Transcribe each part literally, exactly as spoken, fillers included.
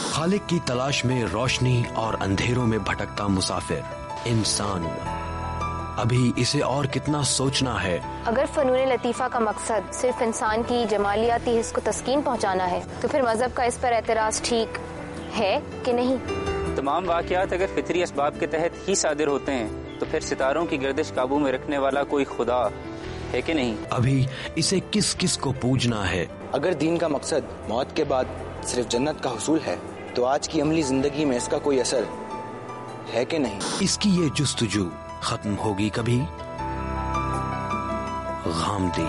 خالق کی تلاش میں روشنی اور اندھیروں میں بھٹکتا مسافر انسان، ابھی اسے اور کتنا سوچنا ہے۔ اگر فنون لطیفہ کا مقصد صرف انسان کی جمالیاتی حس کو تسکین پہنچانا ہے تو پھر مذہب کا اس پر اعتراض ٹھیک ہے کہ نہیں؟ تمام واقعات اگر فطری اسباب کے تحت ہی صادر ہوتے ہیں تو پھر ستاروں کی گردش قابو میں رکھنے والا کوئی خدا ہے کہ نہیں؟ ابھی اسے کس کس کو پوجنا ہے؟ اگر دین کا مقصد موت کے بعد صرف جنت کا حصول ہے تو آج کی عملی زندگی میں اس کا کوئی اثر ہے کہ نہیں؟ اس کی یہ جستجو ختم ہوگی کبھی؟ غامدی۔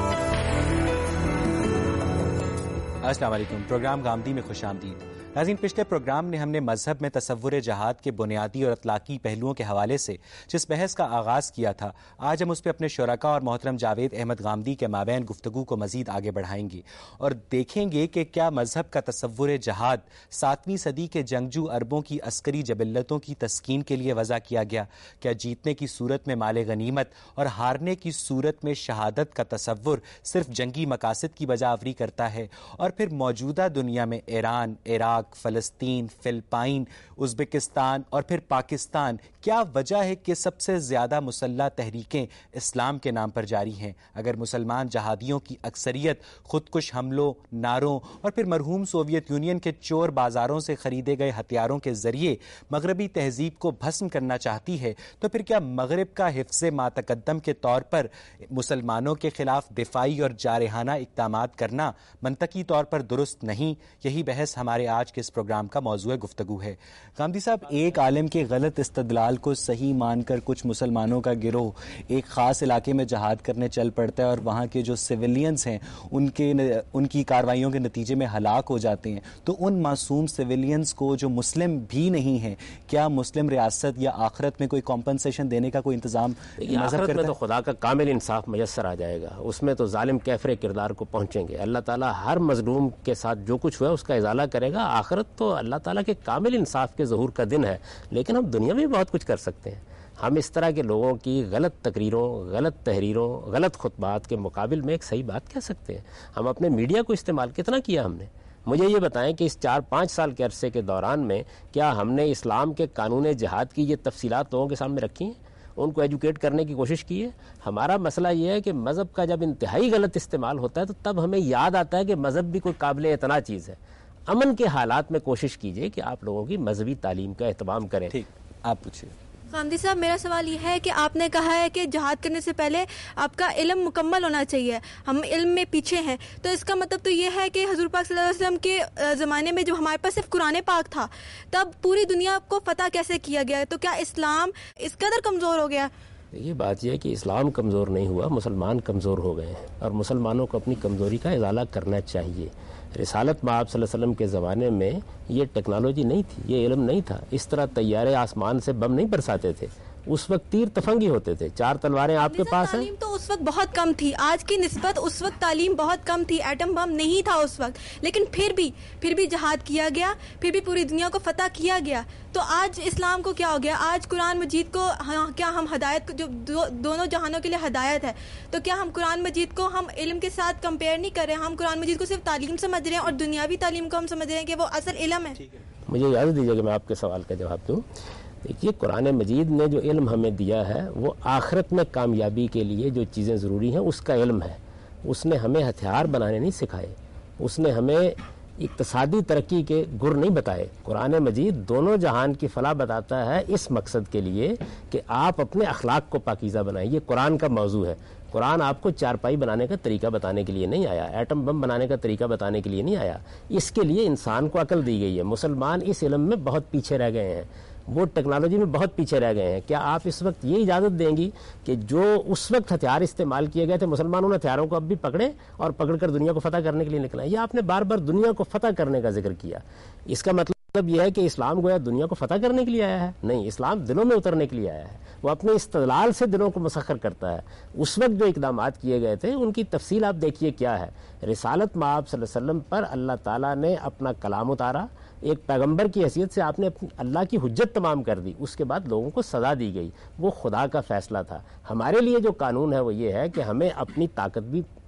السلام علیکم، پروگرام غامدی میں خوش آمدید۔ ناظرین، پچھلے پروگرام میں ہم نے مذہب میں تصور جہاد کے بنیادی اور اطلاقی پہلوؤں کے حوالے سے جس بحث کا آغاز کیا تھا، آج ہم اس پہ اپنے شرکاء اور محترم جاوید احمد غامدی کے مابین گفتگو کو مزید آگے بڑھائیں گے اور دیکھیں گے کہ کیا مذہب کا تصور جہاد ساتویں صدی کے جنگجو عربوں کی عسکری جبلتوں کی تسکین کے لیے وضع کیا گیا؟ کیا جیتنے کی صورت میں مال غنیمت اور ہارنے کی صورت میں شہادت کا تصور صرف جنگی مقاصد کی بجاوری کرتا ہے؟ اور پھر موجودہ دنیا میں ایران، عراق، فلسطین، فلپائن، ازبکستان اور پھر پاکستان، کیا وجہ ہے کہ سب سے زیادہ مسلح تحریکیں اسلام کے نام پر جاری ہیں؟ اگر مسلمان جہادیوں کی اکثریت خودکش حملوں، نعروں اور پھر مرحوم سوویت یونین کے چور بازاروں سے خریدے گئے ہتھیاروں کے ذریعے مغربی تہذیب کو بھسم کرنا چاہتی ہے، تو پھر کیا مغرب کا حفظ ما تقدم کے طور پر مسلمانوں کے خلاف دفاعی اور جارحانہ اقدامات کرنا منطقی طور پر درست نہیں؟ یہی بحث ہمارے آج کے اس پروگرام کا موضوع گفتگو ہے۔ غامدی صاحب، ایک عالم کے غلط استدلال کو صحیح مان کر کچھ مسلمانوں کا گروہ ایک خاص علاقے میں جہاد کرنے چل پڑتا ہے اور وہاں کے جو سویلینز ہیں ان کے ان کی کارروائیوں کے نتیجے میں ہلاک ہو جاتے ہیں، تو ان معصوم سویلینز کو جو مسلم بھی نہیں ہیں، کیا مسلم ریاست یا آخرت میں کوئی کمپنسیشن دینے کا کوئی انتظام آخرت میں تو خدا کا کامل انصاف میسر آ جائے گا، اس میں تو ظالم کیفر کردار کو پہنچیں گے، اللہ تعالیٰ ہر مظلوم کے ساتھ جو کچھ ہوا اس کا ازالہ کرے گا۔ آخرت تو اللہ تعالیٰ کے کامل انصاف کے ظہور کا دن ہے، لیکن ہم دنیا میں بھی بہت کچھ کر سکتے ہیں۔ ہم اس طرح کے لوگوں کی غلط تقریروں، غلط تحریروں، غلط خطبات کے مقابل میں ایک صحیح بات کہہ سکتے ہیں۔ ہم اپنے میڈیا کو استعمال کتنا کیا ہم نے؟ مجھے یہ بتائیں کہ اس چار پانچ سال کے عرصے کے دوران میں کیا ہم نے اسلام کے قانون جہاد کی یہ تفصیلات لوگوں کے سامنے رکھی ہیں، ان کو ایجوکیٹ کرنے کی کوشش کی ہے؟ ہمارا مسئلہ یہ ہے کہ مذہب کا جب انتہائی غلط استعمال ہوتا ہے تو تب ہمیں یاد آتا ہے کہ مذہب بھی کوئی قابل اعتنا چیز ہے۔ امن کے حالات میں کوشش کیجئے کہ آپ لوگوں کی مذہبی تعلیم کا اہتمام کریں۔ ٹھیک، آپ پوچھیے۔ غامدی صاحب، میرا سوال یہ ہے کہ آپ نے کہا ہے کہ جہاد کرنے سے پہلے آپ کا علم مکمل ہونا چاہیے، ہم علم میں پیچھے ہیں، تو اس کا مطلب تو یہ ہے کہ حضور پاک صلی اللہ علیہ وسلم کے زمانے میں جو ہمارے پاس صرف قرآن پاک تھا، تب پوری دنیا کو فتح کیسے کیا گیا؟ تو کیا اسلام اس قدر کمزور ہو گیا؟ یہ بات یہ ہے کہ اسلام کمزور نہیں ہوا، مسلمان کمزور ہو گئے ہیں، اور مسلمانوں کو اپنی کمزوری کا ازالہ کرنا چاہیے۔ رسالت مآب صلی اللہ علیہ وسلم کے زمانے میں یہ ٹیکنالوجی نہیں تھی، یہ علم نہیں تھا، اس طرح طیارے آسمان سے بم نہیں برساتے تھے، اس وقت تیر تفنگی ہوتے تھے، چار تلواریں آپ کے پاس ہیں۔ تعلیم تو اس وقت بہت کم تھی، آج کی نسبت اس وقت تعلیم بہت کم تھی، ایٹم بم نہیں تھا اس وقت، لیکن پھر بھی پھر بھی جہاد کیا گیا، پھر بھی پوری دنیا کو فتح کیا گیا۔ تو آج اسلام کو کیا ہو گیا؟ آج قرآن مجید کو ہاں کیا ہم ہدایت کو جو دو, دونوں جہانوں کے لیے ہدایت ہے، تو کیا ہم قرآن مجید کو ہم علم کے ساتھ کمپیئر نہیں کر رہے؟ ہم قرآن مجید کو صرف تعلیم سمجھ رہے ہیں اور دنیاوی تعلیم کو ہم سمجھ رہے ہیں کہ وہ اصل علم ہے۔ مجھے اجازت دیجیے کہ میں آپ کے سوال کا جواب دوں۔ دیکھیے، قرآن مجید نے جو علم ہمیں دیا ہے وہ آخرت میں کامیابی کے لیے جو چیزیں ضروری ہیں اس کا علم ہے۔ اس نے ہمیں ہتھیار بنانے نہیں سکھائے، اس نے ہمیں اقتصادی ترقی کے گر نہیں بتائے۔ قرآن مجید دونوں جہان کی فلاح بتاتا ہے اس مقصد کے لیے کہ آپ اپنے اخلاق کو پاکیزہ بنائیں، یہ قرآن کا موضوع ہے۔ قرآن آپ کو چارپائی بنانے کا طریقہ بتانے کے لیے نہیں آیا، ایٹم بم بنانے کا طریقہ بتانے کے لیے نہیں آیا، اس کے لیے انسان کو عقل دی گئی ہے۔ مسلمان اس علم میں بہت پیچھے رہ گئے ہیں، وہ ٹیکنالوجی میں بہت پیچھے رہ گئے ہیں۔ کیا آپ اس وقت یہ اجازت دیں گی کہ جو اس وقت ہتھیار استعمال کیے گئے تھے مسلمانوں نے ہتھیاروں کو اب بھی پکڑے اور پکڑ کر دنیا کو فتح کرنے کے لیے نکلا؟ یہ آپ نے بار بار دنیا کو فتح کرنے کا ذکر کیا، اس کا مطلب یہ ہے کہ اسلام گویا دنیا کو فتح کرنے کے لیے آیا ہے؟ نہیں، اسلام دلوں میں اترنے کے لیے آیا ہے، وہ اپنے استدلال سے دلوں کو مسخر کرتا ہے۔ اس وقت جو اقدامات کیے گئے تھے ان کی تفصیل آپ دیکھیے کیا ہے۔ رسالت مآب صلی اللہ علیہ وسلم پر اللہ تعالیٰ نے اپنا کلام اتارا، ایک پیغمبر کی حیثیت سے آپ نے اللہ کی حجت تمام کر دی، اس کے بعد لوگوں کو سزا دی گئی، وہ خدا کا فیصلہ تھا۔ ہمارے لیے جو قانون ہے وہ یہ ہے کہ ہمیں اپنی طاقت بھی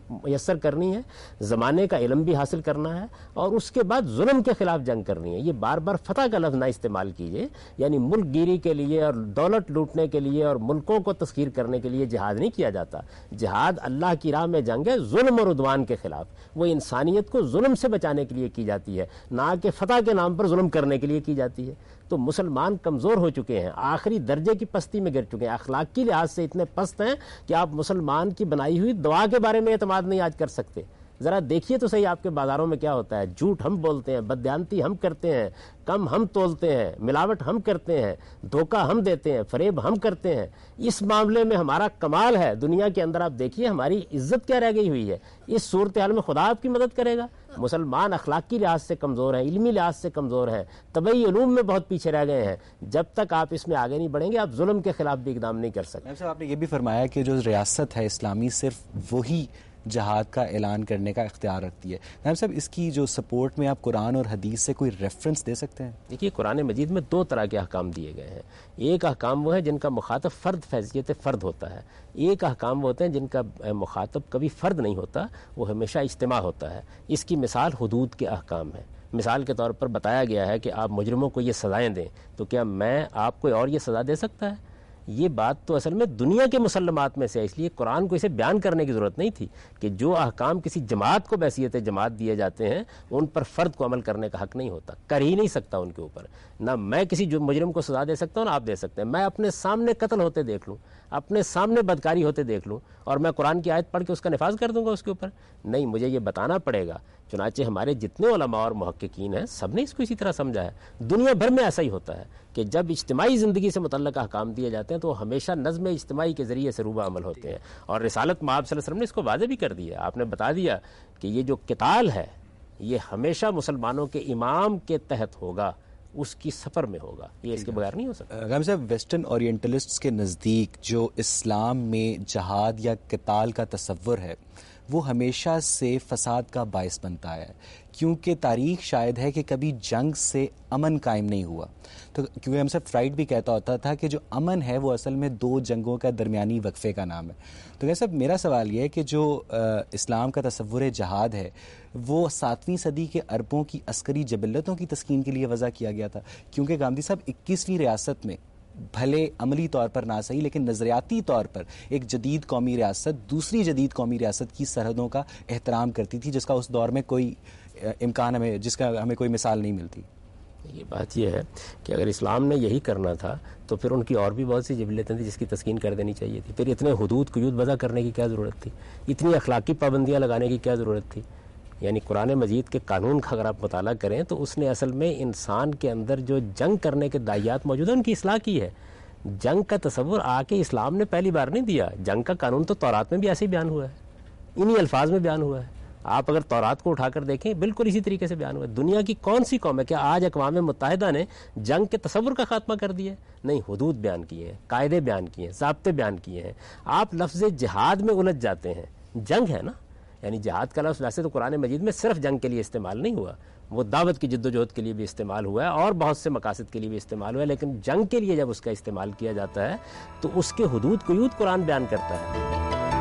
میسر کرنی ہے، زمانے کا علم بھی حاصل کرنا ہے، اور اس کے بعد ظلم کے خلاف جنگ کرنی ہے۔ یہ بار بار فتح کا لفظ نہ استعمال کیجیے، یعنی ملک گیری کے لیے اور دولت لوٹنے کے لیے اور ملکوں کو تسخیر کرنے کے لیے جہاد نہیں کیا جاتا۔ جہاد اللہ کی راہ میں جنگ ہے ظلم اور عدوان کے خلاف، وہ انسانیت کو ظلم سے بچانے کے لیے کی جاتی ہے، نہ کہ فتح کے نام پر ظلم کرنے کے لیے کی جاتی ہے۔ تو مسلمان کمزور ہو چکے ہیں، آخری درجے کی پستی میں گر چکے ہیں، اخلاقی لحاظ سے اتنے پست ہیں کہ آپ مسلمان کی بنائی ہوئی دعا کے بارے میں اعتماد نہیں آج کر سکتے۔ ذرا دیکھیے تو صحیح آپ کے بازاروں میں کیا ہوتا ہے، جھوٹ ہم بولتے ہیں، بددیانتی ہم کرتے ہیں، کم ہم تولتے ہیں، ملاوٹ ہم کرتے ہیں، دھوکہ ہم دیتے ہیں، فریب ہم کرتے ہیں۔ اس معاملے میں ہمارا کمال ہے دنیا کے اندر۔ آپ دیکھیے ہماری عزت کیا رہ گئی ہوئی ہے۔ اس صورتحال میں خدا آپ کی مدد کرے گا؟ مسلمان اخلاقی لحاظ سے کمزور ہیں، علمی لحاظ سے کمزور ہیں، طبعی علوم میں بہت پیچھے رہ گئے ہیں۔ جب تک آپ اس میں آگے نہیں بڑھیں گے آپ ظلم کے خلاف بھی اقدام نہیں کر سکتے۔ صاحب آپ نے یہ بھی فرمایا کہ جو ریاست ہے اسلامی صرف وہی جہاد کا اعلان کرنے کا اختیار رکھتی ہے۔ نائب صاحب اس کی جو سپورٹ میں آپ قرآن اور حدیث سے کوئی ریفرنس دے سکتے ہیں؟ دیکھیے قرآن مجید میں دو طرح کے احکام دیے گئے ہیں۔ ایک احکام وہ ہے جن کا مخاطب فرد فیضیت فرد ہوتا ہے، ایک احکام وہ ہوتے ہیں جن کا مخاطب کبھی فرد نہیں ہوتا، وہ ہمیشہ اجتماع ہوتا ہے۔ اس کی مثال حدود کے احکام ہے۔ مثال کے طور پر بتایا گیا ہے کہ آپ مجرموں کو یہ سزائیں دیں، تو کیا میں آپ کو اور یہ سزا دے سکتا ہے؟ یہ بات تو اصل میں دنیا کے مسلمات میں سے ہے، اس لیے قرآن کو اسے بیان کرنے کی ضرورت نہیں تھی کہ جو احکام کسی جماعت کو بحیثیت جماعت دیے جاتے ہیں ان پر فرد کو عمل کرنے کا حق نہیں ہوتا، کر ہی نہیں سکتا ان کے اوپر۔ نہ میں کسی جو مجرم کو سزا دے سکتا ہوں نہ آپ دے سکتے ہیں۔ میں اپنے سامنے قتل ہوتے دیکھ لوں، اپنے سامنے بدکاری ہوتے دیکھ لوں اور میں قرآن کی آیت پڑھ کے اس کا نفاذ کر دوں گا اس کے اوپر؟ نہیں، مجھے یہ بتانا پڑے گا۔ چنانچہ ہمارے جتنے علماء اور محققین ہیں سب نے اس کو اسی طرح سمجھا ہے۔ دنیا بھر میں ایسا ہی ہوتا ہے کہ جب اجتماعی زندگی سے متعلق احکام دیے جاتے ہیں تو وہ ہمیشہ نظم اجتماعی کے ذریعے سے روبہ عمل ہوتے ہیں، اور رسالت مآب صلی اللہ علیہ وسلم نے اس کو واضح بھی کر دیا۔ آپ نے بتا دیا کہ یہ جو قتال ہے یہ ہمیشہ مسلمانوں کے امام کے تحت ہوگا، اس کی سفر میں ہوگا، یہ اس کے بغیر نہیں ہو سکتا۔ غام صاحب ویسٹرن اورینٹلسٹس کے نزدیک جو اسلام میں جہاد یا قتال کا تصور ہے وہ ہمیشہ سے فساد کا باعث بنتا ہے، کیونکہ تاریخ شاید ہے کہ کبھی جنگ سے امن قائم نہیں ہوا۔ تو کیونکہ ہم سے فرائڈ بھی کہتا ہوتا تھا کہ جو امن ہے وہ اصل میں دو جنگوں کا درمیانی وقفے کا نام ہے۔ تو کیا صاحب میرا سوال یہ ہے کہ جو اسلام کا تصور جہاد ہے وہ ساتویں صدی کے عربوں کی عسکری جبلتوں کی تسکین کے لیے وضع کیا گیا تھا، کیونکہ گاندھی صاحب اکیسویں ریاست میں بھلے عملی طور پر نہ صحیح لیکن نظریاتی طور پر ایک جدید قومی ریاست دوسری جدید قومی ریاست کی سرحدوں کا احترام کرتی تھی، جس کا اس دور میں کوئی امکان ہمیں جس کا ہمیں کوئی مثال نہیں ملتی۔ یہ بات یہ ہے کہ اگر اسلام نے یہی کرنا تھا تو پھر ان کی اور بھی بہت سی جبلتیں تھیں جس کی تسکین کر دینی چاہیے تھی۔ پھر اتنے حدود قیود وضع کرنے کی کیا ضرورت تھی؟ اتنی اخلاقی پابندیاں لگانے کی کیا ضرورت تھی؟ یعنی قرآن مجید کے قانون کا اگر آپ مطالعہ کریں تو اس نے اصل میں انسان کے اندر جو جنگ کرنے کے داعیات موجود ہیں ان کی اصلاح کی ہے۔ جنگ کا تصور آ کے اسلام نے پہلی بار نہیں دیا، جنگ کا قانون تو تورات میں بھی ایسے ہی بیان ہوا ہے، انہی الفاظ میں بیان ہوا ہے۔ آپ اگر تورات کو اٹھا کر دیکھیں بالکل اسی طریقے سے بیان ہوا ہے۔ دنیا کی کون سی قوم ہے کیا آج اقوام متحدہ نے جنگ کے تصور کا خاتمہ کر دیا؟ نہیں، حدود بیان کیے ہیں، قاعدے بیان کیے ہیں، ضابطے بیان کیے ہیں۔ آپ لفظ جہاد میں الجھ جاتے ہیں، جنگ ہے نا، یعنی جہاد کا لفظ ویسے تو قرآن مجید میں صرف جنگ کے لیے استعمال نہیں ہوا، وہ دعوت کی جد و جہد کے لیے بھی استعمال ہوا ہے اور بہت سے مقاصد کے لیے بھی استعمال ہوا ہے، لیکن جنگ کے لیے جب اس کا استعمال کیا جاتا ہے تو اس کے حدود قیود قرآن بیان کرتا ہے۔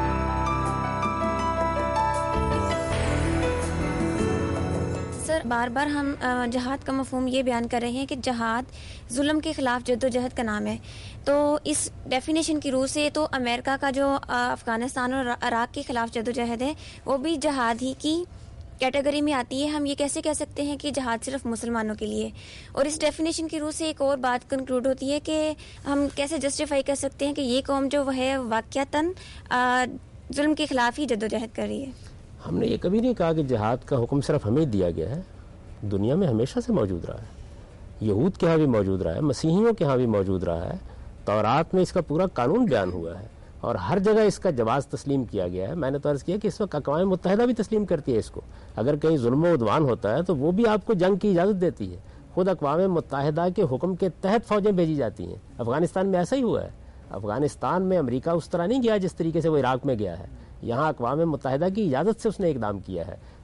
سر بار بار ہم جہاد کا مفہوم یہ بیان کر رہے ہیں کہ جہاد ظلم کے خلاف جد و جہد کا نام ہے، تو اس ڈیفینیشن کی روح سے تو امریکہ کا جو افغانستان اور عراق کے خلاف جد و جہد ہے وہ بھی جہاد ہی کی کیٹیگری میں آتی ہے۔ ہم یہ کیسے کہہ سکتے ہیں کہ جہاد صرف مسلمانوں کے لیے؟ اور اس ڈیفینیشن کی روح سے ایک اور بات کنکلوڈ ہوتی ہے کہ ہم کیسے جسٹیفائی کر سکتے ہیں کہ یہ قوم جو ہے واقعتاً ظلم کے خلاف ہی جد و جہد کر رہی ہے۔ ہم نے یہ کبھی نہیں کہا کہ جہاد کا حکم صرف ہمیں دیا گیا ہے، دنیا میں ہمیشہ سے موجود رہا ہے، یہود کے ہاں بھی موجود رہا ہے، مسیحیوں کے ہاں بھی موجود رہا ہے، تورات میں اس کا پورا قانون بیان ہوا ہے اور ہر جگہ اس کا جواز تسلیم کیا گیا ہے۔ میں نے تو عرض کیا کہ اس وقت اقوام متحدہ بھی تسلیم کرتی ہے اس کو، اگر کہیں ظلم و عدوان ہوتا ہے تو وہ بھی آپ کو جنگ کی اجازت دیتی ہے، خود اقوام متحدہ کے حکم کے تحت فوجیں بھیجی جاتی ہیں۔ افغانستان میں ایسا ہی ہوا ہے، افغانستان میں امریکہ اس طرح نہیں گیا جس طریقے سے وہ عراق میں گیا ہے، یہاں اقوام متحدہ کی اجازت سے اس نے اقدام کیا ہے۔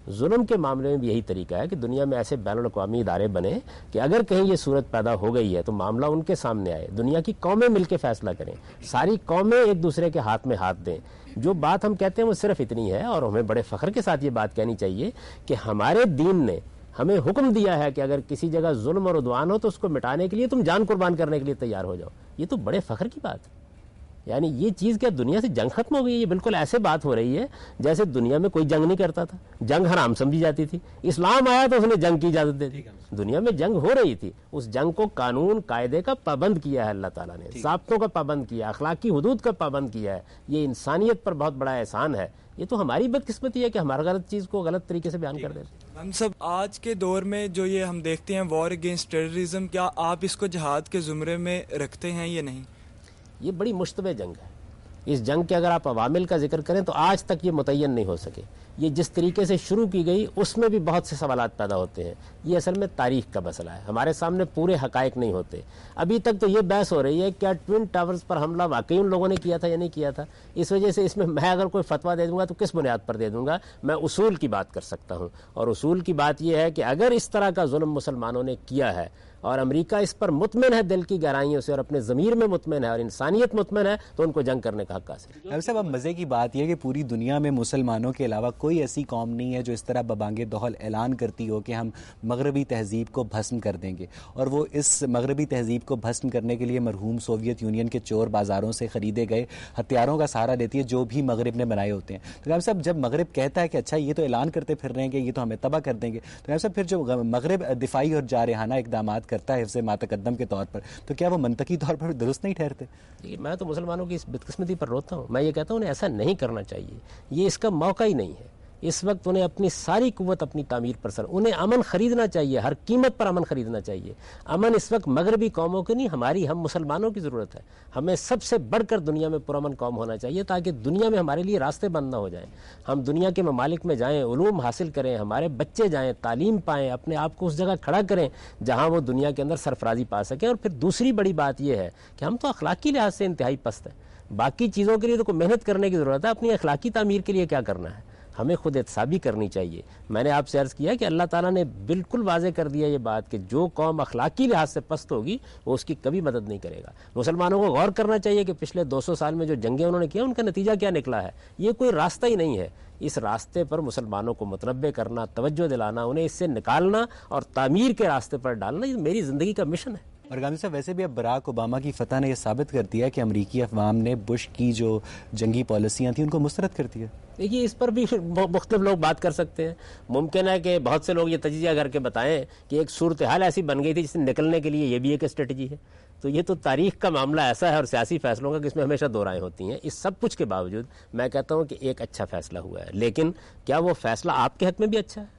ظلم کے معاملے میں بھی یہی طریقہ ہے کہ دنیا میں ایسے بین الاقوامی ادارے بنے کہ اگر کہیں یہ صورت پیدا ہو گئی ہے تو معاملہ ان کے سامنے آئے, دنیا کی قومیں مل کے فیصلہ کریں, ساری قومیں ایک دوسرے کے ہاتھ میں ہاتھ دیں. جو بات ہم کہتے ہیں وہ صرف اتنی ہے, اور ہمیں بڑے فخر کے ساتھ یہ بات کہنی چاہیے کہ ہمارے دین نے ہمیں حکم دیا ہے کہ اگر کسی جگہ ظلم اور عدوان ہو تو اس کو مٹانے کے لیے تم جان قربان کرنے کے لیے تیار ہو جاؤ. یہ تو بڑے فخر کی بات ہے. یعنی یہ چیز کیا دنیا سے جنگ ختم ہو گئی ہے؟ یہ بالکل ایسے بات ہو رہی ہے جیسے دنیا میں کوئی جنگ نہیں کرتا تھا, جنگ حرام سمجھی جاتی تھی. اسلام آیا تو اس نے جنگ کی اجازت دے دی. دنیا میں جنگ ہو رہی تھی, اس جنگ کو قانون قاعدے کا پابند کیا ہے اللہ تعالیٰ نے, ضابطوں کا پابند کیا, اخلاقی حدود کا پابند کیا ہے. یہ انسانیت پر بہت بڑا احسان ہے. یہ تو ہماری بدقسمتی ہے کہ ہمارا غلط چیز کو غلط طریقے سے بیان کر دیتے. ہم سب آج کے دور میں جو یہ ہم دیکھتے ہیں وار اگینسٹ ٹیررزم, کیا آپ اس کو جہاد کے زمرے میں رکھتے ہیں یا نہیں؟ یہ بڑی مشتبہ جنگ ہے. اس جنگ کے اگر آپ عوامل کا ذکر کریں تو آج تک یہ متعین نہیں ہو سکے. یہ جس طریقے سے شروع کی گئی اس میں بھی بہت سے سوالات پیدا ہوتے ہیں. یہ اصل میں تاریخ کا مسئلہ ہے, ہمارے سامنے پورے حقائق نہیں ہوتے. ابھی تک تو یہ بحث ہو رہی ہے کیا ٹوین ٹاورز پر حملہ واقعی ان لوگوں نے کیا تھا یا نہیں کیا تھا. اس وجہ سے اس میں میں اگر کوئی فتویٰ دے دوں گا تو کس بنیاد پر دے دوں گا؟ میں اصول کی بات کر سکتا ہوں, اور اصول کی بات یہ ہے کہ اگر اس طرح کا ظلم مسلمانوں نے کیا ہے اور امریکہ اس پر مطمئن ہے دل کی گہرائیوں سے اور اپنے ضمیر میں مطمئن ہے اور انسانیت مطمئن ہے تو ان کو جنگ کرنے کا حق حاصل ہے. صاحب اب مزے کی بات یہ ہے کہ پوری دنیا میں مسلمانوں کے علاوہ کوئی ایسی قوم نہیں ہے جو اس طرح ببانگ دہل اعلان کرتی ہو کہ ہم مغربی تہذیب کو بھسم کر دیں گے, اور وہ اس مغربی تہذیب کو بھسم کرنے کے لیے مرحوم سوویت یونین کے چور بازاروں سے خریدے گئے ہتھیاروں کا سہارا لیتی ہے جو بھی مغرب نے بنائے ہوتے ہیں. تو ڈاکٹر صاحب جب مغرب کہتا ہے کہ اچھا یہ تو اعلان کرتے پھر رہے ہیں کہ یہ تو ہمیں تباہ کر دیں گے, تو ڈاکٹر صاحب پھر جو مغرب دفاعی اور جارحانہ اقدامات کرتا ہے حفظ ماتقدم کے طور پر, تو کیا وہ منطقی طور پر درست نہیں ٹھہرتے؟ میں تو مسلمانوں کی اس بدقسمتی پر روتا ہوں. میں یہ کہتا ہوں انہیں ایسا نہیں کرنا چاہیے, یہ اس کا موقع ہی نہیں ہے. اس وقت انہیں اپنی ساری قوت اپنی تعمیر پر سر, انہیں امن خریدنا چاہیے, ہر قیمت پر امن خریدنا چاہیے. امن اس وقت مغربی قوموں کی نہیں, ہماری ہم مسلمانوں کی ضرورت ہے. ہمیں سب سے بڑھ کر دنیا میں پرامن قوم ہونا چاہیے تاکہ دنیا میں ہمارے لیے راستے بند نہ ہو جائیں. ہم دنیا کے ممالک میں جائیں, علوم حاصل کریں, ہمارے بچے جائیں, تعلیم پائیں, اپنے آپ کو اس جگہ کھڑا کریں جہاں وہ دنیا کے اندر سرفرازی پا سکیں. اور پھر دوسری بڑی بات یہ ہے کہ ہم تو اخلاقی لحاظ سے انتہائی پست ہیں. باقی چیزوں کے لیے تو کوئی محنت کرنے کی ضرورت ہے, اپنی اخلاقی تعمیر کے لیے کیا کرنا ہے؟ ہمیں خود احتسابی کرنی چاہیے. میں نے آپ سے عرض کیا کہ اللہ تعالیٰ نے بالکل واضح کر دیا یہ بات کہ جو قوم اخلاقی لحاظ سے پست ہوگی وہ اس کی کبھی مدد نہیں کرے گا. مسلمانوں کو غور کرنا چاہیے کہ پچھلے دو سو سال میں جو جنگیں انہوں نے کیا ان کا نتیجہ کیا نکلا ہے. یہ کوئی راستہ ہی نہیں ہے. اس راستے پر مسلمانوں کو متنبع کرنا, توجہ دلانا, انہیں اس سے نکالنا اور تعمیر کے راستے پر ڈالنا, یہ میری زندگی کا مشن ہے. اور گاندھی صاحب ویسے بھی اب براک اوباما کی فتح نے یہ ثابت کر دیا کہ امریکی افوام نے بش کی جو جنگی پالیسیاں تھیں ان کو مسترد کر دیا. دیکھیے اس پر بھی مختلف لوگ بات کر سکتے ہیں. ممکن ہے کہ بہت سے لوگ یہ تجزیہ کر کے بتائیں کہ ایک صورتحال ایسی بن گئی تھی جس سے نکلنے کے لیے یہ بھی ایک اسٹریٹجی ہے. تو یہ تو تاریخ کا معاملہ ایسا ہے اور سیاسی فیصلوں کا کہ اس میں ہمیشہ دو رائے ہوتی ہیں. اس سب کچھ کے باوجود میں کہتا ہوں کہ ایک اچھا فیصلہ ہوا ہے. لیکن کیا وہ فیصلہ آپ کے حق میں بھی اچھا ہے؟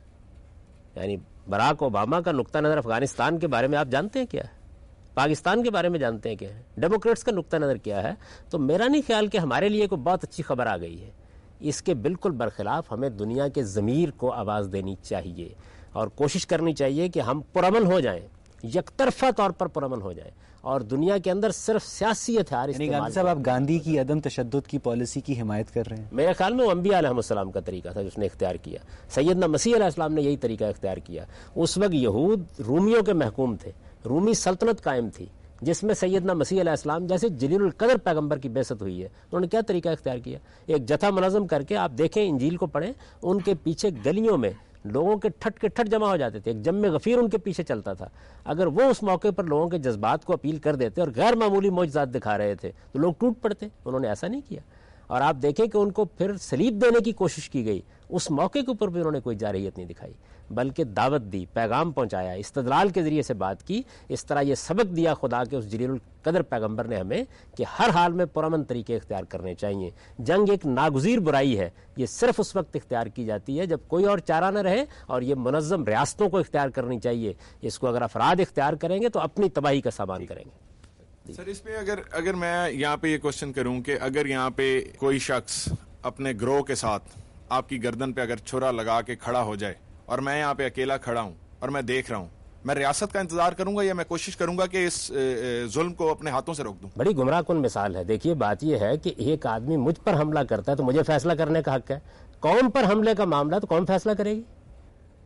یعنی براک اوباما کا نقطہ نظر افغانستان کے بارے میں آپ جانتے ہیں کیا ہے؟ پاکستان کے بارے میں جانتے ہیں کیا ہے؟ ڈیموکریٹس کا نقطہ نظر کیا ہے؟ تو میرا نہیں خیال کہ ہمارے لیے کوئی بہت اچھی خبر آ گئی ہے. اس کے بالکل برخلاف ہمیں دنیا کے ضمیر کو آواز دینی چاہیے اور کوشش کرنی چاہیے کہ ہم پرامن ہو جائیں, یک طرفہ طور پر پرامن ہو جائیں, اور دنیا کے اندر صرف سیاسی ہتھیار استعمال. صاحب آپ گاندھی کی عدم تشدد کی پالیسی کی حمایت کر رہے ہیں؟ میرے خیال میں وہ انبیاء علیہ السلام کا طریقہ تھا جس نے اختیار کیا. سیدنا مسیح علیہ السلام نے یہی طریقہ اختیار کیا. اس وقت یہود رومیوں کے محکوم تھے, رومی سلطنت قائم تھی جس میں سیدنا مسیح علیہ السلام جیسے جلیل القدر پیغمبر کی بعثت ہوئی ہے. انہوں نے کیا طریقہ اختیار کیا؟ ایک جتھا منظم کر کے, آپ دیکھیں انجیل کو پڑھیں, ان کے پیچھے گلیوں میں لوگوں کے ٹھٹ کے ٹھٹ جمع ہو جاتے تھے. ایک جم غفیر ان کے پیچھے چلتا تھا. اگر وہ اس موقع پر لوگوں کے جذبات کو اپیل کر دیتے اور غیر معمولی معجزات دکھا رہے تھے تو لوگ ٹوٹ پڑتے. انہوں نے ایسا نہیں کیا. اور آپ دیکھیں کہ ان کو پھر سلیب دینے کی کوشش کی گئی, اس موقع کے اوپر بھی انہوں نے کوئی جارحیت نہیں دکھائی بلکہ دعوت دی, پیغام پہنچایا, استدلال کے ذریعے سے بات کی. اس طرح یہ سبق دیا خدا کے اس جلیل القدر پیغمبر نے ہمیں کہ ہر حال میں پرامن طریقے اختیار کرنے چاہیے. جنگ ایک ناگزیر برائی ہے, یہ صرف اس وقت اختیار کی جاتی ہے جب کوئی اور چارہ نہ رہے, اور یہ منظم ریاستوں کو اختیار کرنی چاہیے. اس کو اگر افراد اختیار کریں گے تو اپنی تباہی کا سامان کریں گے. سر اس پہ اگر اگر میں یہاں پہ یہ کوشچن کروں کہ اگر یہاں پہ کوئی شخص اپنے گروہ کے ساتھ آپ کی گردن پہ اگر چھرا لگا کے کھڑا ہو جائے اور میں یہاں پہ اکیلا کھڑا ہوں اور میں دیکھ رہا ہوں, میں ریاست کا انتظار کروں گا یا میں کوشش کروں گا کہ اس ظلم کو اپنے ہاتھوں سے روک دوں؟ بڑی گمراہ کن مثال ہے. دیکھیے بات یہ ہے کہ ایک آدمی مجھ پر حملہ کرتا ہے تو مجھے فیصلہ کرنے کا حق ہے. قوم پر حملے کا معاملہ تو قوم فیصلہ کرے گی.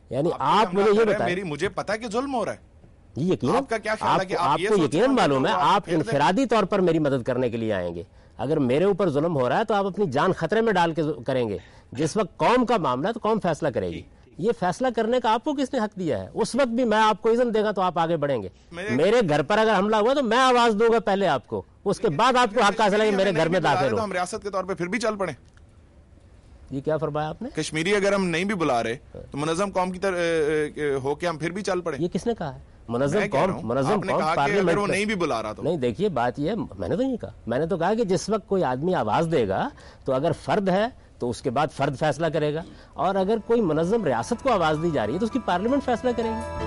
یعنی آپ مجھے یہ بتائیں, میری مجھے پتا کہ ظلم ہو رہا ہے, یہ یقین آپ کا کیا خیال ہے کہ آپ کو یقین معلوم ہے آپ انفرادی طور پر میری مدد کرنے کے لیے آئیں گے. اگر میرے اوپر ظلم ہو رہا ہے تو آپ اپنی جان خطرے میں ڈال کے کریں گے. جس وقت قوم کا معاملہ ہے تو قوم فیصلہ کرے گی. یہ فیصلہ کرنے کا آپ کو کس نے حق دیا ہے؟ اس وقت بھی میں آپ کو اذن دے گا تو آپ آگے بڑھیں گے. میرے گھر پر اگر حملہ ہوا تو میں آواز دوں گا پہلے آپ کو, اس کے بعد آپ کو حق حاصل ہے کہ میرے گھر میں داخل ہو. ہم ریاست کے طور پہ پھر بھی چل پڑے. یہ کیا فرمایا آپ نے؟ کشمیری اگر ہم نہیں بھی بلا رہے تو منظم قوم کی طرح ہو کے ہم پھر بھی چل پڑے. یہ کس نے کہا ہے؟ منظم قوم, منظم قوم پارلیمنٹ نہیں بھی بلا رہا تو نہیں. دیکھیے بات یہ ہے, میں نے تو نہیں کہا, میں نے تو کہا کہ جس وقت کوئی آدمی آواز دے گا تو اگر فرد ہے تو اس کے بعد فرد فیصلہ کرے گا, اور اگر کوئی منظم ریاست کو آواز دی جا رہی ہے تو اس کی پارلیمنٹ فیصلہ کرے گی.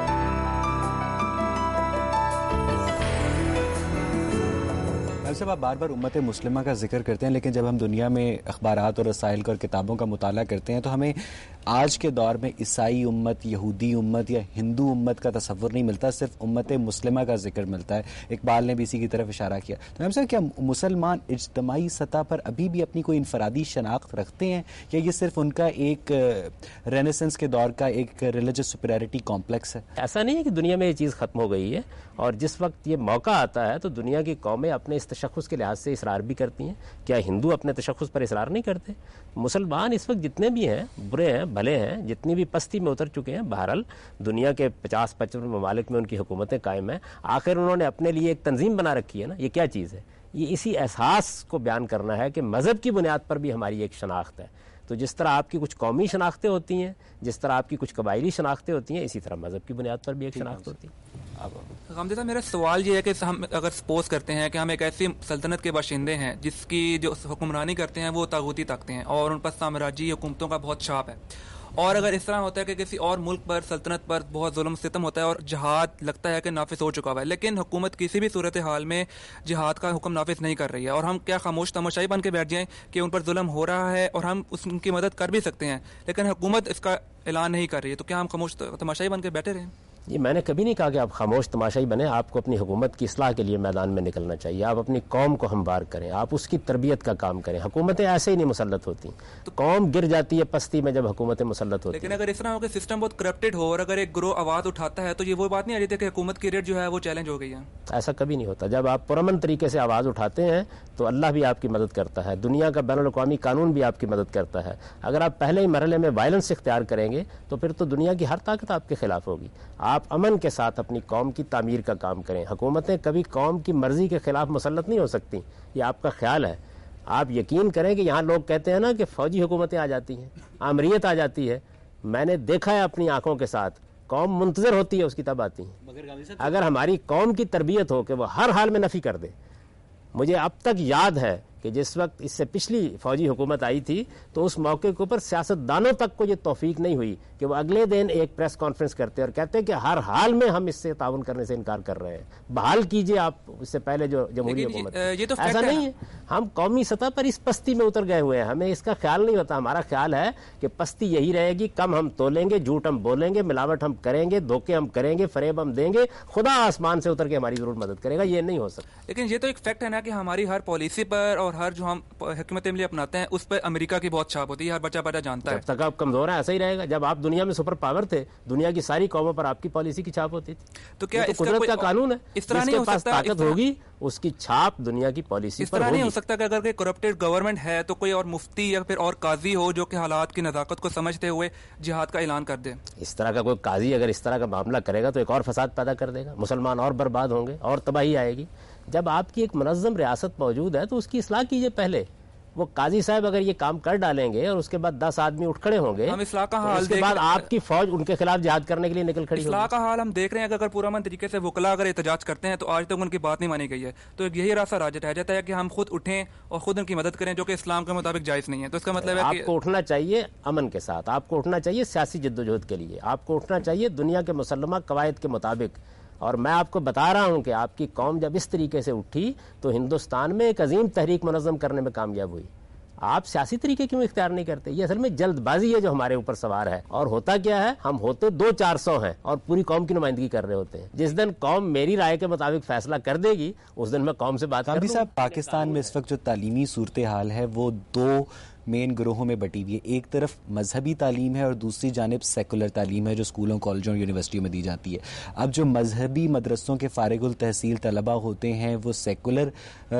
صاحب آپ بار بار امت مسلمہ کا ذکر کرتے ہیں, لیکن جب ہم دنیا میں اخبارات اور رسائل اور کتابوں کا مطالعہ کرتے ہیں تو ہمیں آج کے دور میں عیسائی امت, یہودی امت یا ہندو امت کا تصور نہیں ملتا, صرف امت مسلمہ کا ذکر ملتا ہے. اقبال نے بھی اسی کی طرف اشارہ کیا. تو ہم سر کیا مسلمان اجتماعی سطح پر ابھی بھی اپنی کوئی انفرادی شناخت رکھتے ہیں, یا یہ صرف ان کا ایک رینیسنس کے دور کا ایک ریلیجس سپیریورٹی کمپلیکس ہے؟ ایسا نہیں ہے کہ دنیا میں یہ چیز ختم ہو گئی ہے, اور جس وقت یہ موقع آتا ہے تو دنیا کی قومیں اپنے اس تشخص کے لحاظ سے اصرار بھی کرتی ہیں. کیا ہندو اپنے تشخص پر اصرار نہیں کرتے؟ مسلمان اس وقت جتنے بھی ہیں برے ہیں بھلے ہیں, جتنی بھی پستی میں اتر چکے ہیں, بہرحال دنیا کے پچاس پچپن ممالک میں ان کی حکومتیں قائم ہیں. آخر انہوں نے اپنے لیے ایک تنظیم بنا رکھی ہے نا. یہ کیا چیز ہے؟ یہ اسی احساس کو بیان کرنا ہے کہ مذہب کی بنیاد پر بھی ہماری ایک شناخت ہے. تو جس طرح آپ کی کچھ قومی شناختیں ہوتی ہیں, جس طرح آپ کی کچھ قبائلی شناختیں ہوتی ہیں, اسی طرح مذہب کی بنیاد پر بھی ایک شناخت ہوتی ہے. غامدی صاحب, میرا سوال یہ ہے کہ ہم اگر سپوز کرتے ہیں کہ ہم ایک ایسی سلطنت کے باشندے ہیں جس کی جو حکمرانی کرتے ہیں وہ طاغوتی طاقتیں ہیں اور ان پر سامراجی حکومتوں کا بہت چھاپ ہے, اور اگر اس طرح ہوتا ہے کہ کسی اور ملک پر, سلطنت پر بہت ظلم ستم ہوتا ہے اور جہاد لگتا ہے کہ نافذ ہو چکا ہوا ہے, لیکن حکومت کسی بھی صورتحال میں جہاد کا حکم نافذ نہیں کر رہی ہے, اور ہم کیا خاموش تماشائی بن کے بیٹھ جائیں کہ ان پر ظلم ہو رہا ہے اور ہم اس ان کی مدد کر بھی سکتے ہیں, لیکن حکومت اس کا اعلان نہیں کر رہی ہے, تو کیا ہم خاموش تماشائی بن کے بیٹھے رہیں؟ یہ میں نے کبھی نہیں کہا کہ آپ خاموش تماشائی بنے. آپ کو اپنی حکومت کی اصلاح کے لیے میدان میں نکلنا چاہیے. آپ اپنی قوم کو ہموار کریں, آپ اس کی تربیت کا کام کریں. حکومتیں ایسے ہی نہیں مسلط ہوتی, تو قوم گر جاتی ہے پستی میں جب حکومتیں مسلط ہوتی ہیں. لیکن اگر اس طرح ہو کہ سسٹم بہت کرپٹڈ ہو اور اگر ایک گروہ آواز اٹھاتا ہے تو یہ وہ بات نہیں آ رہی تھی کہ حکومت کی ریٹ جو ہے وہ چیلنج ہو گئی ہے؟ ایسا کبھی نہیں ہوتا. جب آپ پرامن طریقے سے آواز اٹھاتے ہیں تو اللہ بھی آپ کی مدد کرتا ہے, دنیا کا بین الاقوامی قانون بھی آپ کی مدد کرتا ہے. اگر آپ پہلے ہی مرحلے میں وائلنس اختیار کریں گے تو پھر تو دنیا کی ہر طاقت آپ کے خلاف ہوگی. آپ امن کے ساتھ اپنی قوم کی تعمیر کا کام کریں. حکومتیں کبھی قوم کی مرضی کے خلاف مسلط نہیں ہو سکتی, یہ آپ کا خیال ہے. آپ یقین کریں کہ یہاں لوگ کہتے ہیں نا کہ فوجی حکومتیں آ جاتی ہیں, آمریت آ جاتی ہے. میں نے دیکھا ہے اپنی آنکھوں کے ساتھ, قوم منتظر ہوتی ہے اس کی تب آتی ہیں. اگر ہماری قوم کی تربیت ہو کہ وہ ہر حال میں نفی کر دے. مجھے اب تک یاد ہے کہ جس وقت اس سے پچھلی فوجی حکومت آئی تھی تو اس موقع کے اوپر سیاست دانوں تک کو یہ توفیق نہیں ہوئی کہ وہ اگلے دن ایک پریس کانفرنس کرتے اور کہتے کہ ہر حال میں ہم اس سے تعاون کرنے سے انکار کر رہے ہیں, بحال کیجئے آپ اس سے پہلے جو جمہوری حکومت. ایسا نہیں ہے, ہم قومی سطح پر اس پستی میں اتر گئے ہوئے ہیں, ہمیں اس کا خیال نہیں ہوتا. ہمارا خیال ہے کہ پستی یہی رہے گی, کم ہم تولیں گے, جھوٹ ہم بولیں گے, ملاوٹ ہم کریں گے, دھوکے ہم کریں گے, فریب ہم دیں گے, خدا آسمان سے اتر کے ہماری ضرور مدد کرے گا. یہ نہیں ہو سکتا. لیکن یہ تو ایک فیکٹ ہے نا کہ ہماری ہر پالیسی پر اور ہر جو ہم حکمت عملی اپناتے ہیں اس پہ امریکہ کی بہت چھاپ ہوتی ہے, ہر بچہ بچہ جانتا ہے. جب تک آپ کمزور ہیں ایسا ہی رہے گا. جب آپ دنیا میں سپر پاور تھے, دنیا کی ساری قوموں پر آپ کی پالیسی کی چھاپ ہوتی تھی. تو کیا تو قدرت کا قانون ہے, اس طرح نہیں ہو سکتا طاقت ہوگی اس کی چھاپ دنیا کی پالیسی اس طرح نہیں ہو سکتا کہ اگر کوئی کرپٹڈ گورنمنٹ ہے تو کوئی اور مفتی یا پھر اور قاضی ہو جو کہ حالات کی نزاکت کو سمجھتے ہوئے جہاد کا اعلان کر دے. اس طرح کا کوئی قاضی اگر اس طرح کا معاملہ کرے گا تو ایک اور فساد پیدا کر دے گا, مسلمان اور برباد ہوں گے اور تباہی آئے گی. جب آپ کی ایک منظم ریاست موجود ہے تو اس کی اصلاح کیجئے. پہلے وہ قاضی صاحب اگر یہ کام کر ڈالیں گے اور اس کے بعد دس آدمی اٹھ کھڑے ہوں گے, ہم اصلاح کا حال اس کے بعد آپ کی فوج ان کے خلاف جہاد کرنے کے لیے نکل کھڑی ہوگی. اصلاح کا حال ہم دیکھ رہے ہیں کہ اگر پورا من طریقے سے وکلا اگر احتجاج کرتے ہیں تو آج تک ان کی بات نہیں مانی گئی ہے. تو یہی راستہ راجہ رہ جاتا ہے کہ ہم خود اٹھیں اور خود ان کی مدد کریں, جو کہ اسلام کے مطابق جائز نہیں ہے. تو اس کا مطلب ہے کہ آپ کو اٹھنا چاہیے امن کے ساتھ, آپ کو اٹھنا چاہیے سیاسی جدوجہد کے لیے, آپ کو اٹھنا چاہیے دنیا کے مسلمہ قواعد کے مطابق. اور میں آپ کو بتا رہا ہوں کہ آپ کی قوم جب اس طریقے سے اٹھی تو ہندوستان میں ایک عظیم تحریک منظم کرنے میں کامیاب ہوئی. آپ سیاسی طریقے کیوں اختیار نہیں کرتے؟ یہ اصل میں جلد بازی ہے جو ہمارے اوپر سوار ہے. اور ہوتا کیا ہے, ہم ہوتے دو چار سو ہیں اور پوری قوم کی نمائندگی کر رہے ہوتے ہیں. جس دن قوم میری رائے کے مطابق فیصلہ کر دے گی اس دن میں قوم سے بات کروں. صاحب, پاکستان میں اس وقت جو تعلیمی صورتحال ہے وہ دو مین گروہوں میں بٹی ہوئی ہے. ایک طرف مذہبی تعلیم ہے اور دوسری جانب سیکولر تعلیم ہے جو اسکولوں کالجوں اور یونیورسٹیوں میں دی جاتی ہے. اب جو مذہبی مدرسوں کے فارغ التحصیل طلباء ہوتے ہیں وہ سیکولر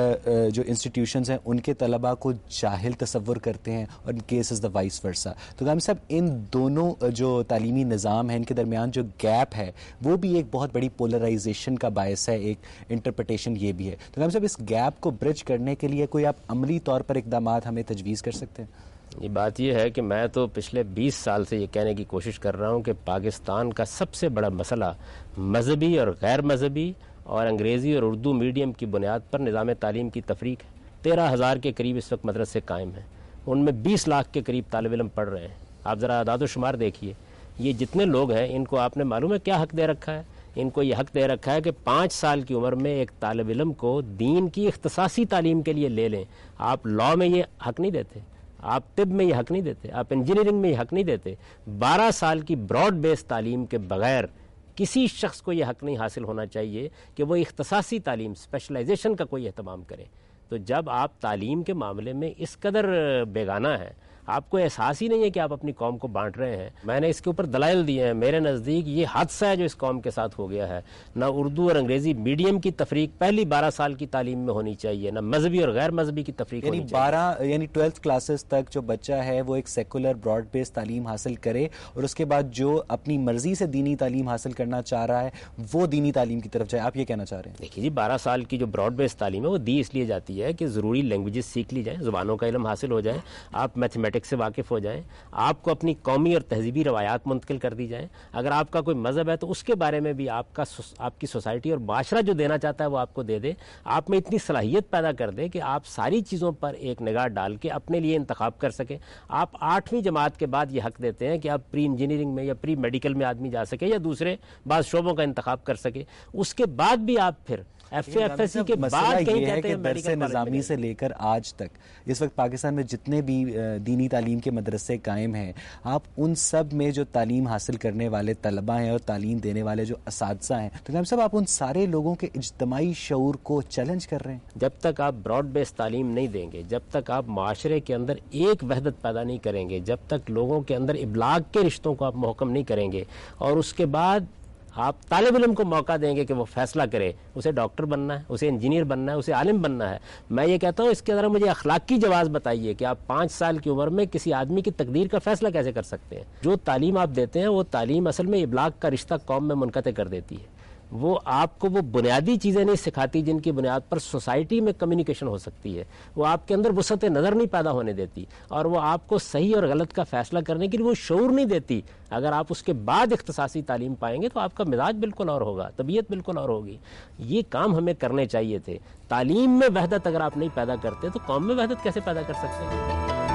جو انسٹیٹیوشنز ہیں ان کے طلباء کو جاہل تصور کرتے ہیں اور in case is the vice versa. تو غام صاحب ان دونوں جو تعلیمی نظام ہیں ان کے درمیان جو گیپ ہے وہ بھی ایک بہت بڑی پولرائزیشن کا باعث ہے, ایک انٹرپریٹیشن یہ بھی ہے. تو غام صاحب اس گیپ کو برج کرنے کے لیے کوئی آپ عملی طور پر اقدامات ہمیں تجویز کر سکتے ہیں؟ یہ بات یہ ہے کہ میں تو پچھلے بیس سال سے یہ کہنے کی کوشش کر رہا ہوں کہ پاکستان کا سب سے بڑا مسئلہ مذہبی اور غیر مذہبی اور انگریزی اور اردو میڈیم کی بنیاد پر نظام تعلیم کی تفریق ہے. تیرہ ہزار کے قریب اس وقت مدرسے قائم ہیں, ان میں بیس لاکھ کے قریب طالب علم پڑھ رہے ہیں. آپ ذرا اعداد و شمار دیکھیے, یہ جتنے لوگ ہیں ان کو آپ نے معلوم ہے کیا حق دے رکھا ہے؟ ان کو یہ حق دے رکھا ہے کہ پانچ سال کی عمر میں ایک طالب علم کو دین کی اختصاصی تعلیم کے لیے لے لیں. آپ لاء میں یہ حق نہیں دیتے, آپ طب میں یہ حق نہیں دیتے, آپ انجینئرنگ میں یہ حق نہیں دیتے. بارہ سال کی براڈ بیس تعلیم کے بغیر کسی شخص کو یہ حق نہیں حاصل ہونا چاہیے کہ وہ اختصاصی تعلیم اسپیشلائزیشن کا کوئی اہتمام کرے. تو جب آپ تعلیم کے معاملے میں اس قدر بیگانہ ہیں, آپ کو احساس ہی نہیں ہے کہ آپ اپنی قوم کو بانٹ رہے ہیں. میں نے اس کے اوپر دلائل دیے ہیں. میرے نزدیک یہ حادثہ ہے جو اس قوم کے ساتھ ہو گیا ہے. نہ اردو اور انگریزی میڈیم کی تفریق پہلی بارہ سال کی تعلیم میں ہونی چاہیے, نہ مذہبی اور غیر مذہبی کی تفریق یعنی ہونی چاہیے. بارہ یعنی ٹویلتھ کلاسز تک جو بچہ ہے وہ ایک سیکولر براڈ بیس تعلیم حاصل کرے اور اس کے بعد جو اپنی مرضی سے دینی تعلیم حاصل کرنا چاہ رہا ہے وہ دینی تعلیم کی طرف جائے. آپ یہ کہنا چاہ رہے ہیں؟ دیکھیے جی, بارہ سال کی جو براڈ بیس تعلیم ہے وہ دی اس لیے جاتی ہے کہ ضروری لینگویجز سیکھ لی جائیں, زبانوں کا علم حاصل ہو جائے, آپ میتھمیٹکس سے واقف ہو جائیں, آپ کو اپنی قومی اور تہذیبی روایات منتقل کر دی جائیں. اگر آپ کا کوئی مذہب ہے تو اس کے بارے میں بھی آپ کا آپ کی سوسائٹی اور معاشرہ جو دینا چاہتا ہے وہ آپ کو دے دے. آپ میں اتنی صلاحیت پیدا کر دے کہ آپ ساری چیزوں پر ایک نگاہ ڈال کے اپنے لیے انتخاب کر سکیں. آپ آٹھویں جماعت کے بعد یہ حق دیتے ہیں کہ آپ پری انجینئرنگ میں یا پری میڈیکل میں آدمی جا سکے یا دوسرے بعض شعبوں کا انتخاب کر سکے. اس کے بعد بھی آپ پھر F A F S C کے بعد کہیں کہتے ہیں درس نظامی سے لے کر آج تک اس وقت پاکستان میں جتنے بھی دینی تعلیم کے مدرسے قائم ہیں, آپ ان سب میں جو تعلیم حاصل کرنے والے طلباء ہیں اور تعلیم دینے والے جو اساتذہ ہیں, تو ہم سب آپ ان سارے لوگوں کے اجتماعی شعور کو چیلنج کر رہے ہیں. جب تک آپ براڈ بیس تعلیم نہیں دیں گے, جب تک آپ معاشرے کے اندر ایک وحدت پیدا نہیں کریں گے, جب تک لوگوں کے اندر ابلاغ کے رشتوں کو آپ محکم نہیں کریں گے اور اس کے بعد آپ طالب علم کو موقع دیں گے کہ وہ فیصلہ کرے, اسے ڈاکٹر بننا ہے, اسے انجینئر بننا ہے, اسے عالم بننا ہے. میں یہ کہتا ہوں اس کے ذرا مجھے اخلاقی جواز بتائیے کہ آپ پانچ سال کی عمر میں کسی آدمی کی تقدیر کا فیصلہ کیسے کر سکتے ہیں؟ جو تعلیم آپ دیتے ہیں وہ تعلیم اصل میں ابلاغ کا رشتہ قوم میں منقطع کر دیتی ہے. وہ آپ کو وہ بنیادی چیزیں نہیں سکھاتی جن کی بنیاد پر سوسائٹی میں کمیونیکیشن ہو سکتی ہے. وہ آپ کے اندر وسعت نظر نہیں پیدا ہونے دیتی اور وہ آپ کو صحیح اور غلط کا فیصلہ کرنے کے لیے وہ شعور نہیں دیتی. اگر آپ اس کے بعد اختصاصی تعلیم پائیں گے تو آپ کا مزاج بالکل اور ہوگا, طبیعت بالکل اور ہوگی. یہ کام ہمیں کرنے چاہیے تھے. تعلیم میں وحدت اگر آپ نہیں پیدا کرتے تو قوم میں وحدت کیسے پیدا کر سکتے ہیں؟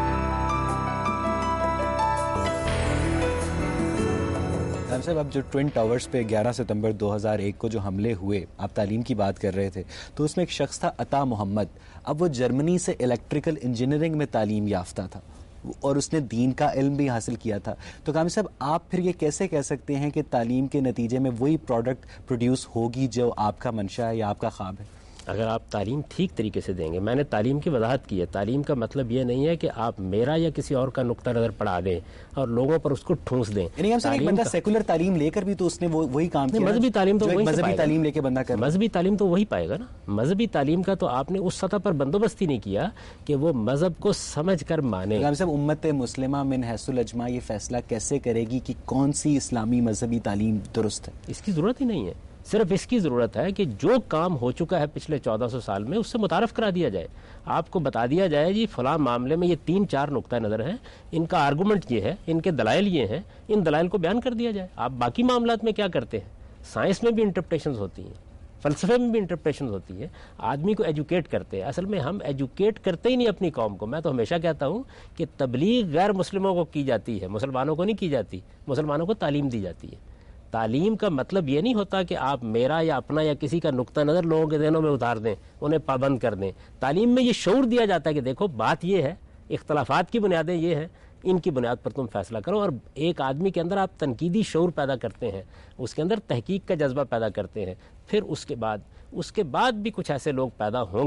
صاحب اب جو ٹوئن ٹاورز پہ گیارہ ستمبر دو ہزار ایک کو جو حملے ہوئے, آپ تعلیم کی بات کر رہے تھے, تو اس میں ایک شخص تھا عطا محمد. اب وہ جرمنی سے الیکٹریکل انجینئرنگ میں تعلیم یافتہ تھا اور اس نے دین کا علم بھی حاصل کیا تھا. تو کامل صاحب آپ پھر یہ کیسے کہہ سکتے ہیں کہ تعلیم کے نتیجے میں وہی پروڈکٹ پروڈیوس ہوگی جو آپ کا منشا ہے یا آپ کا خواب ہے؟ اگر آپ تعلیم ٹھیک طریقے سے دیں گے. میں نے تعلیم کی وضاحت کی ہے. تعلیم کا مطلب یہ نہیں ہے کہ آپ میرا یا کسی اور کا نقطہ نظر پڑھا دیں اور لوگوں پر اس کو ٹھونس دیں. یعنی ہم سے ایک بندہ سیکولر تعلیم لے کر بھی تو اس نے وہی کام کیا. مذہبی تعلیم تو وہی مذہبی تعلیم لے کے بندہ کر مذہبی تعلیم تو وہی پائے گا نا. مذہبی تعلیم کا تو آپ نے اس سطح پر بندوبست ہی نہیں کیا کہ وہ مذہب کو سمجھ کر مانے. صاحب امت مسلمہ من حیث الاجماع یہ فیصلہ کیسے کرے گی کہ کون سی اسلامی مذہبی تعلیم درست ہے؟ اس کی ضرورت ہی نہیں ہے. صرف اس کی ضرورت ہے کہ جو کام ہو چکا ہے پچھلے چودہ سو سال میں اس سے متعارف کرا دیا جائے. آپ کو بتا دیا جائے جی فلاں معاملے میں یہ تین چار نقطہ نظر ہیں, ان کا آرگومنٹ یہ ہے, ان کے دلائل یہ ہیں, ان دلائل کو بیان کر دیا جائے. آپ باقی معاملات میں کیا کرتے ہیں؟ سائنس میں بھی انٹرپریٹیشنز ہوتی ہیں, فلسفے میں بھی انٹرپریٹیشنز ہوتی ہے. آدمی کو ایجوکیٹ کرتے ہیں. اصل میں ہم ایجوکیٹ کرتے ہی نہیں اپنی قوم کو. میں تو ہمیشہ کہتا ہوں کہ تبلیغ غیر مسلموں کو کی جاتی ہے, مسلمانوں کو نہیں کی جاتی. مسلمانوں کو تعلیم دی جاتی ہے. تعلیم کا مطلب یہ نہیں ہوتا کہ آپ میرا یا اپنا یا کسی کا نقطہ نظر لوگوں کے ذہنوں میں اتار دیں, انہیں پابند کر دیں. تعلیم میں یہ شعور دیا جاتا ہے کہ دیکھو بات یہ ہے, اختلافات کی بنیادیں یہ ہیں, ان کی بنیاد پر تم فیصلہ کرو. اور ایک آدمی کے اندر آپ تنقیدی شعور پیدا کرتے ہیں, اس کے اندر تحقیق کا جذبہ پیدا کرتے ہیں. پھر اس کے بعد اس کے بعد بھی کچھ ایسے لوگ پیدا ہوں گے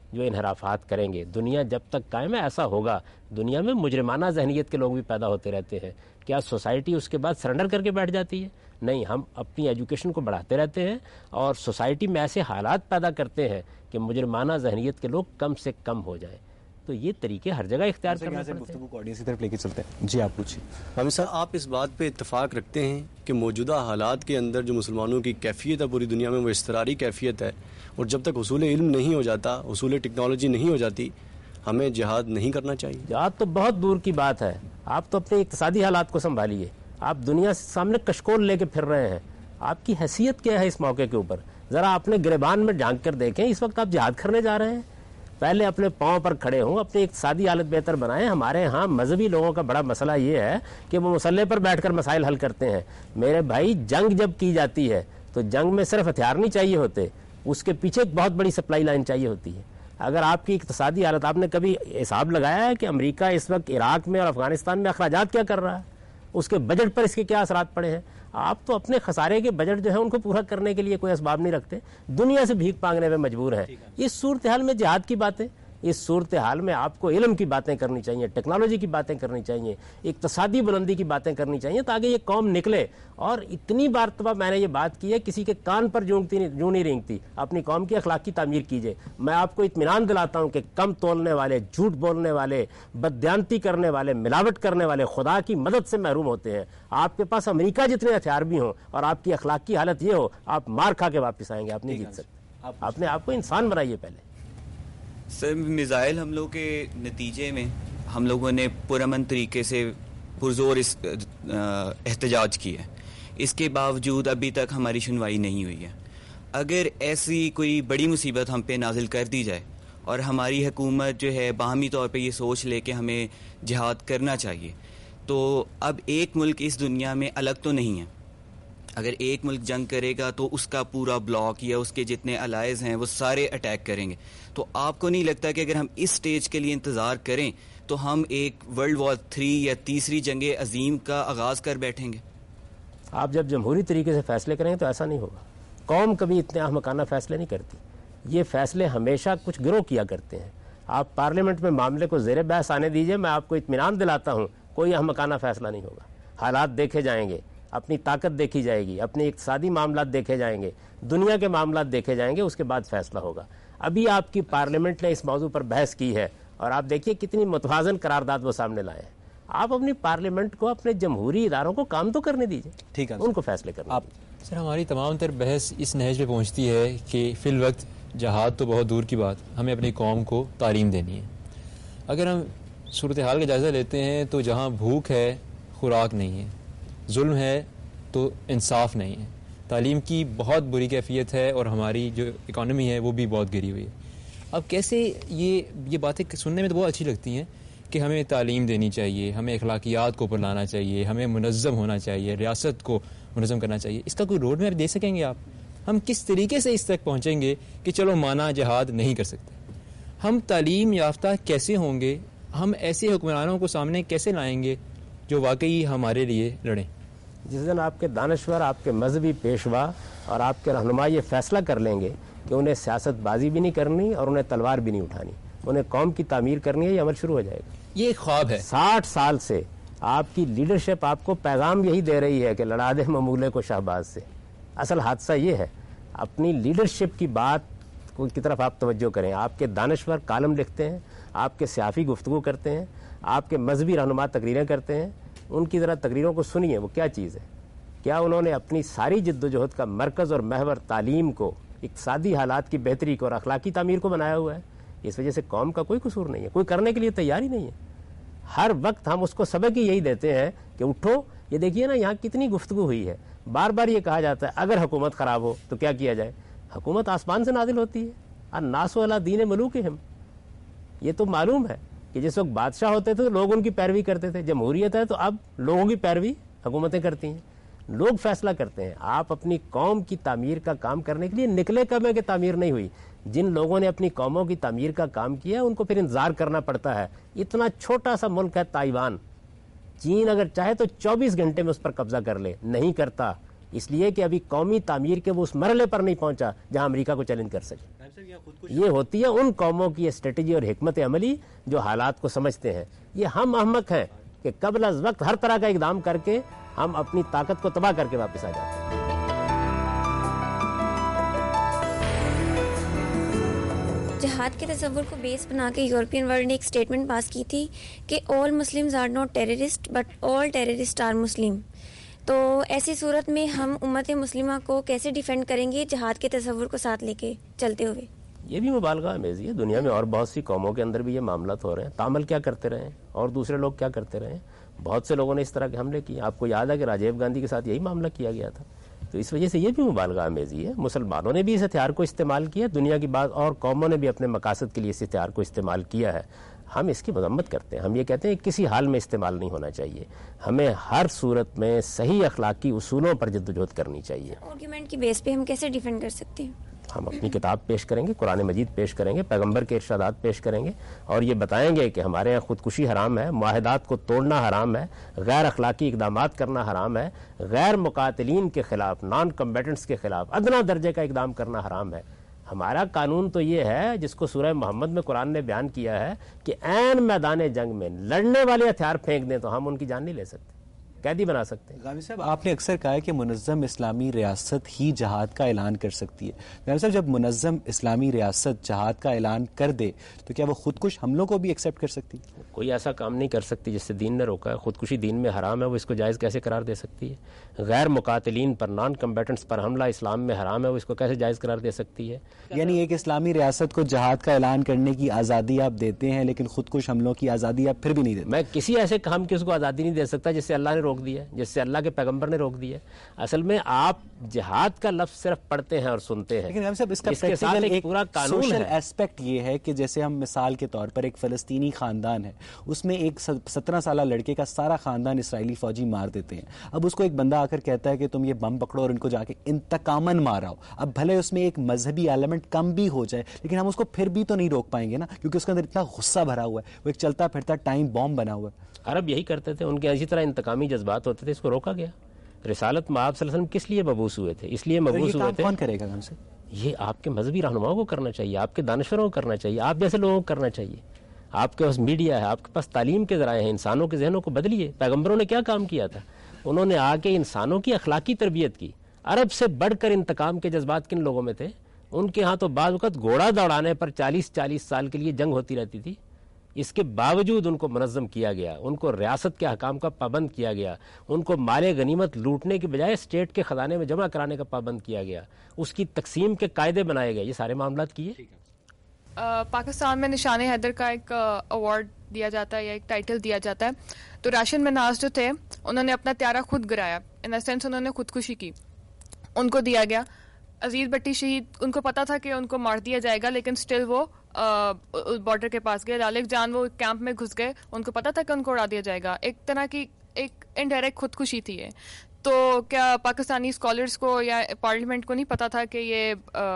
جو انحرافات کریں گے. دنیا جب تک قائم ہے ایسا ہوگا. دنیا میں مجرمانہ ذہنیت کے لوگ بھی پیدا ہوتے رہتے ہیں. کیا سوسائٹی اس کے بعد سرنڈر کر کے بیٹھ جاتی ہے؟ نہیں, ہم اپنی ایجوکیشن کو بڑھاتے رہتے ہیں اور سوسائٹی میں ایسے حالات پیدا کرتے ہیں کہ مجرمانہ ذہنیت کے لوگ کم سے کم ہو جائیں. تو یہ طریقے ہر جگہ اختیار کرنا پڑتے ہیں. گفتگو کو آڈینس کی طرف لے کے چلتے ہیں. جی آپ پوچھیے. حامد صاحب, آپ اس بات پہ اتفاق رکھتے ہیں کہ موجودہ حالات کے اندر جو مسلمانوں کی کیفیت ہے پوری دنیا میں وہ اضطراری کیفیت ہے, اور جب تک حصول علم نہیں ہو جاتا, حصول ٹیکنالوجی نہیں ہو جاتی, ہمیں جہاد نہیں کرنا چاہیے؟ جہاد تو بہت دور کی بات ہے. آپ تو اپنے اقتصادی حالات کو سنبھالیے. آپ دنیا سے سامنے کشکول لے کے پھر رہے ہیں. آپ کی حیثیت کیا ہے اس موقع کے اوپر؟ ذرا اپنے گریبان میں جھانک کر دیکھیں. اس وقت آپ جہاد کرنے جا رہے ہیں. پہلے اپنے پاؤں پر کھڑے ہوں, اپنی اقتصادی حالت بہتر بنائیں. ہمارے ہاں مذہبی لوگوں کا بڑا مسئلہ یہ ہے کہ وہ مسلح پر بیٹھ کر مسائل حل کرتے ہیں. میرے بھائی, جنگ جب کی جاتی ہے تو جنگ میں صرف ہتھیار نہیں چاہیے ہوتے, اس کے پیچھے ایک بہت بڑی سپلائی لائن چاہیے ہوتی ہے. اگر آپ کی اقتصادی حالت, آپ نے کبھی حساب لگایا ہے کہ امریکہ اس وقت عراق میں اور افغانستان میں اخراجات کیا کر رہا ہے؟ اس کے بجٹ پر اس کے کیا اثرات پڑے ہیں؟ آپ تو اپنے خسارے کے بجٹ جو ہے ان کو پورا کرنے کے لیے کوئی اسباب نہیں رکھتے, دنیا سے بھیک مانگنے میں مجبور ہیں. اس صورتحال میں جہاد کی باتیں, اس صورتحال میں آپ کو علم کی باتیں کرنی چاہیے, ٹیکنالوجی کی باتیں کرنی چاہیے, اقتصادی بلندی کی باتیں کرنی چاہیے, تاکہ یہ قوم نکلے. اور اتنی بار میں نے یہ بات کی ہے, کسی کے کان پر جونگتی جوں نہیں رینگتی. اپنی قوم کی اخلاق کی تعمیر کیجیے. میں آپ کو اطمینان دلاتا ہوں کہ کم تولنے والے, جھوٹ بولنے والے, بددیانتی کرنے والے, ملاوٹ کرنے والے خدا کی مدد سے محروم ہوتے ہیں. آپ کے پاس امریکہ جتنے ہتھیار بھی ہوں اور آپ کی اخلاق کی حالت یہ ہو, آپ مار کھا کے واپس آئیں گے, آپ نہیں جیت سکتے. آپ نے آپ کو انسان بنائیے پہلے. سر, میزائل حملوں کے نتیجے میں ہم لوگوں نے پرامن طریقے سے پرزور اس احتجاج کی ہے. اس کے باوجود ابھی تک ہماری سنوائی نہیں ہوئی ہے. اگر ایسی کوئی بڑی مصیبت ہم پہ نازل کر دی جائے اور ہماری حکومت جو ہے باہمی طور پہ یہ سوچ لے کہ ہمیں جہاد کرنا چاہیے, تو اب ایک ملک اس دنیا میں الگ تو نہیں ہے. اگر ایک ملک جنگ کرے گا تو اس کا پورا بلاک یا اس کے جتنے الائز ہیں وہ سارے اٹیک کریں گے. تو آپ کو نہیں لگتا کہ اگر ہم اس سٹیج کے لیے انتظار کریں تو ہم ایک ورلڈ وار تھری یا تیسری جنگ عظیم کا آغاز کر بیٹھیں گے؟ آپ جب جمہوری طریقے سے فیصلے کریں تو ایسا نہیں ہوگا. قوم کبھی اتنے احمقانہ فیصلے نہیں کرتی. یہ فیصلے ہمیشہ کچھ گروہ کیا کرتے ہیں. آپ پارلیمنٹ میں معاملے کو زیر بحث آنے دیجئے, میں آپ کو اطمینان دلاتا ہوں کوئی احمقانہ فیصلہ نہیں ہوگا. حالات دیکھے جائیں گے, اپنی طاقت دیکھی جائے گی, اپنے اقتصادی معاملات دیکھے جائیں گے, دنیا کے معاملات دیکھے جائیں گے, اس کے بعد فیصلہ ہوگا. ابھی آپ کی پارلیمنٹ نے اس موضوع پر بحث کی ہے اور آپ دیکھیے کتنی متوازن قرارداد وہ سامنے لائے ہیں. آپ اپنی پارلیمنٹ کو, اپنے جمہوری اداروں کو کام تو کرنے دیجیے, ٹھیک ہے, ان کو فیصلے کرنا. آپ سر, ہماری تمام تر بحث اس نہج پہ پہنچتی ہے کہ فی الوقت جہاد تو بہت دور کی بات, ہمیں اپنی قوم کو تعلیم دینی ہے. اگر ہم صورتحال کا جائزہ لیتے ہیں تو جہاں بھوک ہے خوراک نہیں ہے, ظلم ہے تو انصاف نہیں ہے, تعلیم کی بہت بری کیفیت ہے اور ہماری جو اکانومی ہے وہ بھی بہت گری ہوئی ہے. اب کیسے یہ یہ باتیں سننے میں تو بہت اچھی لگتی ہیں کہ ہمیں تعلیم دینی چاہیے, ہمیں اخلاقیات کو اوپر لانا چاہیے, ہمیں منظم ہونا چاہیے, ریاست کو منظم کرنا چاہیے. اس کا کوئی روڈ میپ دے سکیں گے آپ؟ ہم کس طریقے سے اس تک پہنچیں گے کہ چلو مانا جہاد نہیں کر سکتے, ہم تعلیم یافتہ کیسے ہوں گے, ہم ایسے حکمرانوں کو سامنے کیسے لائیں گے جو واقعی ہمارے لیے لڑیں؟ جس دن آپ کے دانشور, آپ کے مذہبی پیشوا اور آپ کے رہنما یہ فیصلہ کر لیں گے کہ انہیں سیاست بازی بھی نہیں کرنی اور انہیں تلوار بھی نہیں اٹھانی, انہیں قوم کی تعمیر کرنی ہے, یہ عمل شروع ہو جائے گا. یہ ایک خواب ہے. ساٹھ سال سے آپ کی لیڈرشپ آپ کو پیغام یہی دے رہی ہے کہ لڑا دے ممولے کو شہباز سے. اصل حادثہ یہ ہے, اپنی لیڈرشپ کی بات کی طرف آپ توجہ کریں. آپ کے دانشور کالم لکھتے ہیں, آپ کے صحافی گفتگو کرتے ہیں, آپ کے مذہبی رہنما تقریریں کرتے ہیں, ان کی ذرا تقریروں کو سنیے, وہ کیا چیز ہے. کیا انہوں نے اپنی ساری جد و جہد کا مرکز اور محور تعلیم کو, اقتصادی حالات کی بہتری کو اور اخلاقی تعمیر کو بنایا ہوا ہے؟ اس وجہ سے قوم کا کوئی قصور نہیں ہے, کوئی کرنے کے لیے تیار ہی نہیں ہے. ہر وقت ہم اس کو سبق ہی یہی دیتے ہیں کہ اٹھو. یہ دیکھیے نا یہاں کتنی گفتگو ہوئی ہے, بار بار یہ کہا جاتا ہے اگر حکومت خراب ہو تو کیا کیا جائے. حکومت آسمان سے نازل ہوتی ہے, الناس علی دین ملوکہم. یہ تو معلوم ہے کہ جس وقت بادشاہ ہوتے تھے تو لوگ ان کی پیروی کرتے تھے, جمہوریت ہے تو اب لوگوں کی پیروی حکومتیں کرتی ہیں, لوگ فیصلہ کرتے ہیں. آپ اپنی قوم کی تعمیر کا کام کرنے کے لیے نکلے کب ہے کہ تعمیر نہیں ہوئی. جن لوگوں نے اپنی قوموں کی تعمیر کا کام کیا ان کو پھر انتظار کرنا پڑتا ہے. اتنا چھوٹا سا ملک ہے تائیوان, چین اگر چاہے تو چوبیس گھنٹے میں اس پر قبضہ کر لے, نہیں کرتا. اس لیے کہ ابھی قومی تعمیر کے وہ اس مرحلے پر نہیں پہنچا جہاں امریکہ کو چیلنج کر سکے. یہ ہوتی ہے ان قوموں کی اسٹریٹجی اور حکمت عملی جو حالات کو سمجھتے ہیں. یہ ہم احمق ہیں کہ قبل از وقت ہر طرح کا اقدام کر کے ہم اپنی طاقت کو تباہ کر کے واپس آ جاتے ہیں. جہاد کے تصور کو بیس بنا کے یورپین ورلڈ نے ایک اسٹیٹمنٹ پاس کی تھی کہ all Muslims are not terrorist but all terrorist are Muslim. تو ایسی صورت میں ہم امت مسلمہ کو کیسے ڈیفینڈ کریں گے جہاد کے تصور کو ساتھ لے کے چلتے ہوئے؟ یہ بھی مبالغہ آمیزی ہے. دنیا میں اور بہت سی قوموں کے اندر بھی یہ معاملات ہو رہے ہیں. تعامل کیا کرتے رہے ہیں اور دوسرے لوگ کیا کرتے رہے ہیں. بہت سے لوگوں نے اس طرح کے حملے کیے. آپ کو یاد ہے کہ راجیو گاندھی کے ساتھ یہی معاملہ کیا گیا تھا. تو اس وجہ سے یہ بھی مبالغہ آمیزی ہے. مسلمانوں نے بھی اس ہتھیار کو استعمال کیا, دنیا کی بعض اور قوموں نے بھی اپنے مقاصد کے لیے اس ہتھیار کو استعمال کیا ہے. ہم اس کی مذمت کرتے ہیں. ہم یہ کہتے ہیں کہ کسی حال میں استعمال نہیں ہونا چاہیے. ہمیں ہر صورت میں صحیح اخلاقی اصولوں پر جدوجہد کرنی چاہیے. آرگومنٹ کی بیس پہ ہم کیسے ڈیفینڈ کر سکتے ہیں؟ ہم اپنی کتاب پیش کریں گے, قرآن مجید پیش کریں گے, پیغمبر کے ارشادات پیش کریں گے اور یہ بتائیں گے کہ ہمارے یہاں خودکشی حرام ہے, معاہدات کو توڑنا حرام ہے, غیر اخلاقی اقدامات کرنا حرام ہے, غیر مقاتلین کے خلاف, نان کمبیٹنٹس کے خلاف ادنا درجے کا اقدام کرنا حرام ہے. ہمارا قانون تو یہ ہے جس کو سورہ محمد میں قرآن نے بیان کیا ہے کہ عین میدان جنگ میں لڑنے والے ہتھیار پھینک دیں تو ہم ان کی جان نہیں لے سکتے, قیدی بنا سکتے ہیں. غازی صاحب, آپ نے اکثر کہا ہے کہ منظم اسلامی ریاست ہی جہاد کا اعلان کر سکتی ہے. غازی صاحب, جب منظم اسلامی ریاست جہاد کا اعلان کر دے تو کیا وہ خودکش حملوں کو بھی ایکسیپٹ کر سکتی ہے؟ کوئی ایسا کام نہیں کر سکتی جس سے دین نے روکا ہے. خودکشی دین میں حرام ہے, وہ اس کو جائز کیسے قرار دے سکتی ہے؟ غیر مقاتلین پر, نان کمبیٹنٹس پر حملہ اسلام میں حرام ہے, وہ اس کو کیسے جائز قرار دے سکتی ہے؟ یعنی ایک اسلامی ریاست کو جہاد کا اعلان کرنے کی آزادی آپ دیتے ہیں لیکن خودکش حملوں کی آزادی آپ پھر بھی نہیں دیتے. میں کسی ایسے کام کی اس کو آزادی نہیں دے سکتا جس سے اللہ نے روک دیا, جس سے اللہ کے پیغمبر نے روک دیا. اصل میں آپ جہاد کا لفظ صرف پڑھتے ہیں اور سنتے ہیں, لیکن ہم سب اس کا کے ساتھ ایک پورا قانون سوشل ہے. ایسپیکٹ یہ ہے کہ جیسے ہم مثال کے طور پر ایک فلسطینی خاندان ہے, اس میں ایک سترہ سالہ لڑکے کا سارا خاندان اسرائیلی فوجی مار دیتے ہیں. اب اس کو ایک بندہ آ کر کہتا ہے کہ تم یہ بم پکڑو اور ان کو جا کے انتقاماً مارا ہو. اب بھلے اس میں ایک مذہبی ایلیمنٹ کم بھی ہو جائے لیکن ہم اس کو پھر بھی تو نہیں روک پائیں گے نا, کیونکہ اس کے اندر اتنا غصہ بھرا ہوا ہے, وہ ایک چلتا پھرتا ٹائم بام بنا ہوا ہے. عرب یہی کرتے تھے, ان کے اسی طرح انتقامی جذبات ہوتے تھے, اس کو روکا گیا. رسالت میں آپ صلی اللہ علیہ وسلم کس لیے مبعوث ہوئے تھے؟ اس لیے مبعوث ہوئے تھے. کون کرے گا ہم سے؟ یہ آپ کے مذہبی رہنماؤں کو کرنا چاہیے, آپ کے دانشوروں کو کرنا چاہیے, آپ جیسے لوگوں کو کرنا چاہیے. آپ کے پاس میڈیا ہے, آپ کے پاس تعلیم کے ذرائع ہیں, انسانوں کے ذہنوں کو بدلیے. پیغمبروں نے کیا کام کیا تھا؟ انہوں نے آ کے انسانوں کی اخلاقی تربیت کی. عرب سے بڑھ کر انتقام کے جذبات کن لوگوں میں تھے؟ ان کے ہاں تو بعض وقت گھوڑا دوڑانے پر چالیس چالیس سال کے لیے جنگ ہوتی رہتی تھی. اس کے باوجود ان کو منظم کیا گیا, ان کو ریاست کے احکام کا پابند کیا گیا, ان کو مال غنیمت لوٹنے کی بجائے اسٹیٹ کے خزانے میں جمع کرانے کا پابند کیا گیا, اس کی تقسیم کے قاعدے بنائے گئے. یہ سارے معاملات کیے. پاکستان میں نشان حیدر کا ایک ایوارڈ دیا جاتا ہے یا ایک ٹائٹل دیا جاتا ہے. تو راشن مناز جو تھے انہوں نے اپنا تیارہ خود گرایا, ان دا سینس انہوں نے خودکشی کی, ان کو دیا گیا. عزیز بٹی شہید, ان کو پتا تھا کہ ان کو مار دیا جائے گا لیکن سٹل وہ بارڈر کے پاس گئے. لالک جان وہ کیمپ میں گھس گئے, ان کو پتا تھا کہ ان کو اڑا دیا جائے گا. ایک طرح کی ایک انڈائریکٹ خودکشی تھی یہ. تو کیا پاکستانی اسکالرس کو یا پارلیمنٹ کو نہیں پتا تھا کہ یہ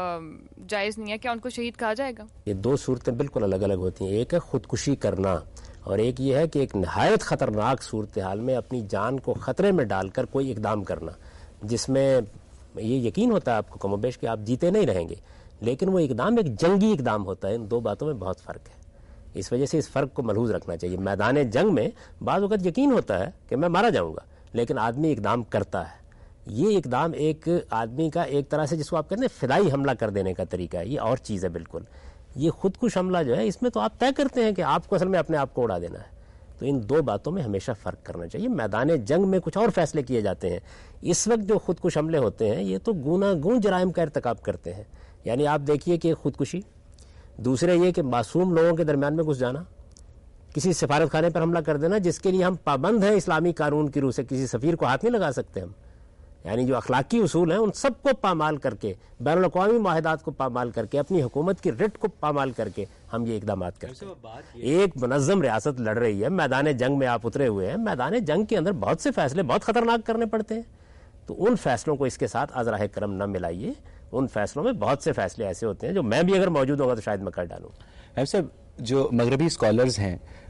جائز نہیں ہے؟ کیا ان کو شہید کہا جائے گا؟ یہ دو صورتیں بالکل الگ الگ ہوتی ہیں. ایک ہے خودکشی کرنا اور ایک یہ ہے کہ ایک نہایت خطرناک صورتحال میں اپنی جان کو خطرے میں ڈال کر کوئی اقدام کرنا, جس میں یہ یقین ہوتا ہے آپ کو کم و بیش کہ آپ جیتے نہیں رہیں گے, لیکن وہ اقدام ایک جنگی اقدام ہوتا ہے. ان دو باتوں میں بہت فرق ہے. اس وجہ سے اس فرق کو ملحوظ رکھنا چاہیے. میدان جنگ میں بعض وقت یقین ہوتا ہے کہ میں مارا جاؤں گا, لیکن آدمی اقدام کرتا ہے. یہ اقدام ایک آدمی کا ایک طرح سے جس کو آپ کہتے ہیں فدائی حملہ کر دینے کا طریقہ ہے, یہ اور چیز ہے بالکل. یہ خود کش حملہ جو ہے اس میں تو آپ طے کرتے ہیں کہ آپ کو اصل میں اپنے آپ کو اڑا دینا ہے. تو ان دو باتوں میں ہمیشہ فرق کرنا چاہیے. میدان جنگ میں کچھ اور فیصلے کیے جاتے ہیں. اس وقت جو خود کش حملے ہوتے ہیں یہ تو گونا گون جرائم کا ارتکاب کرتے ہیں. یعنی آپ دیکھیے کہ خودکشی, دوسرے یہ کہ معصوم لوگوں کے درمیان میں گھس جانا, کسی سفارت خانے پر حملہ کر دینا جس کے لیے ہم پابند ہیں اسلامی قانون کی روح سے, کسی سفیر کو ہاتھ نہیں لگا سکتے ہم. یعنی جو اخلاقی اصول ہیں ان سب کو پامال کر کے, بین الاقوامی معاہدات کو پامال کر کے, اپنی حکومت کی رٹ کو پامال کر کے ہم یہ اقدامات کرتے ہیں. ایک منظم ریاست لڑ رہی ہے, میدان جنگ میں آپ اترے ہوئے ہیں. میدان جنگ کے اندر بہت سے فیصلے بہت خطرناک کرنے پڑتے ہیں. تو ان فیصلوں کو اس کے ساتھ از راہ کرم نہ ملائیے. ان فیصلوں میں بہت سے فیصلے ایسے ہوتے ہیں جو میں بھی اگر موجود ہوں گا تو شاید میں کر ڈالوں. ایسے جو مغربی اسکالرز ہیں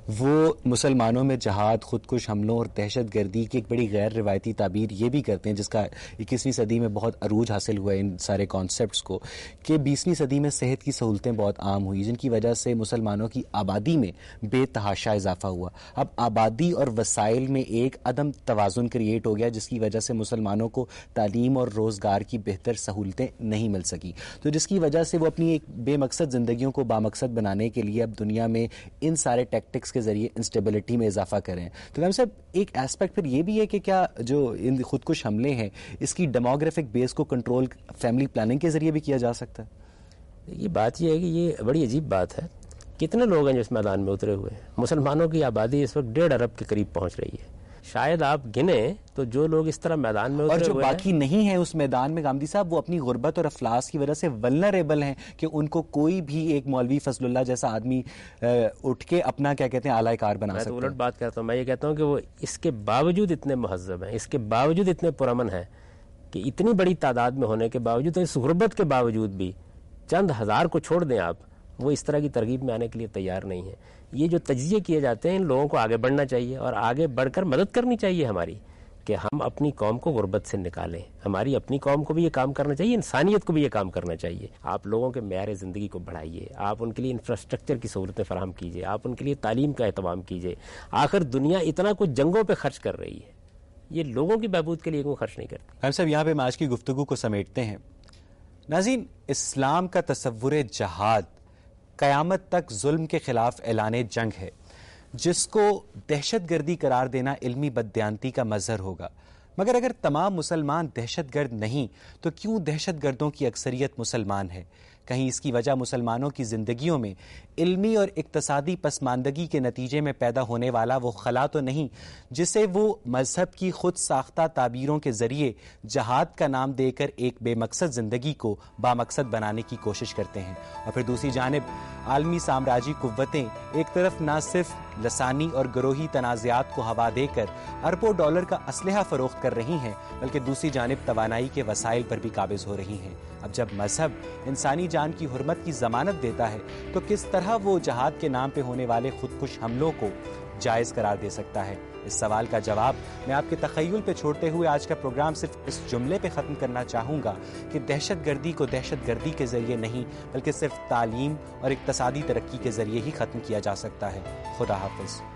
وہ مسلمانوں میں جہاد، خودکش حملوں اور دہشت گردی کی ایک بڑی غیر روایتی تعبیر یہ بھی کرتے ہیں، جس کا اکیسویں صدی میں بہت عروج حاصل ہوا ہے ان سارے کانسیپٹس کو، کہ بیسویں صدی میں صحت کی سہولتیں بہت عام ہوئی، جن کی وجہ سے مسلمانوں کی آبادی میں بے تحاشا اضافہ ہوا. اب آبادی اور وسائل میں ایک عدم توازن کریٹ ہو گیا، جس کی وجہ سے مسلمانوں کو تعلیم اور روزگار کی بہتر سہولتیں نہیں مل سکی، تو جس کی وجہ سے وہ اپنی ایک بے مقصد زندگیوں کو بامقصد بنانے کے لیے اب دنیا میں ان سارے ٹیکٹکس کے ذریعے انسٹیبلٹی میں اضافہ کریں. تو کام صاحب ایک ایسپیکٹ پھر یہ بھی ہے کہ کیا جو ان خودکش حملے ہیں اس کی ڈیموگرافک بیس کو کنٹرول فیملی پلاننگ کے ذریعے بھی کیا جا سکتا ہے؟ یہ بات یہ ہے کہ یہ بڑی عجیب بات ہے. کتنے لوگ ہیں جو اس میدان میں اترے ہوئے ہیں؟ مسلمانوں کی آبادی اس وقت ڈیڑھ ارب کے قریب پہنچ رہی ہے. شاید آپ گنیں تو جو لوگ اس طرح میدان میں اترے اور جو ہوئے باقی ہیں نہیں ہیں اس میدان میں گامدی صاحب، وہ اپنی غربت اور افلاس کی وجہ سے ولنریبل ہیں کہ ان کو کوئی بھی ایک مولوی فضل اللہ جیسا آدمی اٹھ کے اپنا کیا کہتے ہیں اعلی کار بنا سکتا ہے. میں تو الٹ بات کرتا ہوں، میں یہ کہتا ہوں کہ وہ اس کے باوجود اتنے مہذب ہیں، اس کے باوجود اتنے پرامن ہیں کہ اتنی بڑی تعداد میں ہونے کے باوجود، اس غربت کے باوجود بھی چند ہزار کو چھوڑ دیں آپ، وہ اس طرح کی ترغیب میں آنے کے لیے تیار نہیں ہے. یہ جو تجزیے کیے جاتے ہیں، ان لوگوں کو آگے بڑھنا چاہیے اور آگے بڑھ کر مدد کرنی چاہیے ہماری، کہ ہم اپنی قوم کو غربت سے نکالیں. ہماری اپنی قوم کو بھی یہ کام کرنا چاہیے، انسانیت کو بھی یہ کام کرنا چاہیے. آپ لوگوں کے معیار زندگی کو بڑھائیے، آپ ان کے لیے انفراسٹرکچر کی سہولتیں فراہم کیجیے، آپ ان کے لیے تعلیم کا اہتمام کیجیے. آخر دنیا اتنا کچھ جنگوں پہ خرچ کر رہی ہے، یہ لوگوں کی بہبود کے لیے کوئی خرچ نہیں کرتی. ہم صاحب یہاں پہ آج کی گفتگو کو سمیٹتے ہیں. ناظرین، اسلام کا تصور جہاد قیامت تک ظلم کے خلاف اعلان جنگ ہے، جس کو دہشت گردی قرار دینا علمی بددیانتی کا مظہر ہوگا. مگر اگر تمام مسلمان دہشت گرد نہیں تو کیوں دہشت گردوں کی اکثریت مسلمان ہے؟ کہیں اس کی وجہ مسلمانوں کی زندگیوں میں علمی اور اقتصادی پسماندگی کے نتیجے میں پیدا ہونے والا وہ خلا تو نہیں جسے وہ مذہب کی خود ساختہ تعبیروں کے ذریعے جہاد کا نام دے کر ایک بے مقصد زندگی کو بامقصد بنانے کی کوشش کرتے ہیں؟ اور پھر دوسری جانب عالمی سامراجی قوتیں ایک طرف نہ صرف لسانی اور گروہی تنازعات کو ہوا دے کر اربوں ڈالر کا اسلحہ فروخت کر رہی ہیں، بلکہ دوسری جانب توانائی کے وسائل پر بھی قابض ہو رہی ہیں. اب جب مذہب انسانی جان کی حرمت کی ضمانت دیتا ہے تو کس طرح وہ جہاد کے نام پہ ہونے والے خودکش حملوں کو جائز قرار دے سکتا ہے؟ اس سوال کا جواب میں آپ کے تخیل پہ چھوڑتے ہوئے آج کا پروگرام صرف اس جملے پہ ختم کرنا چاہوں گا کہ دہشت گردی کو دہشت گردی کے ذریعے نہیں بلکہ صرف تعلیم اور اقتصادی ترقی کے ذریعے ہی ختم کیا جا سکتا ہے. خدا حافظ.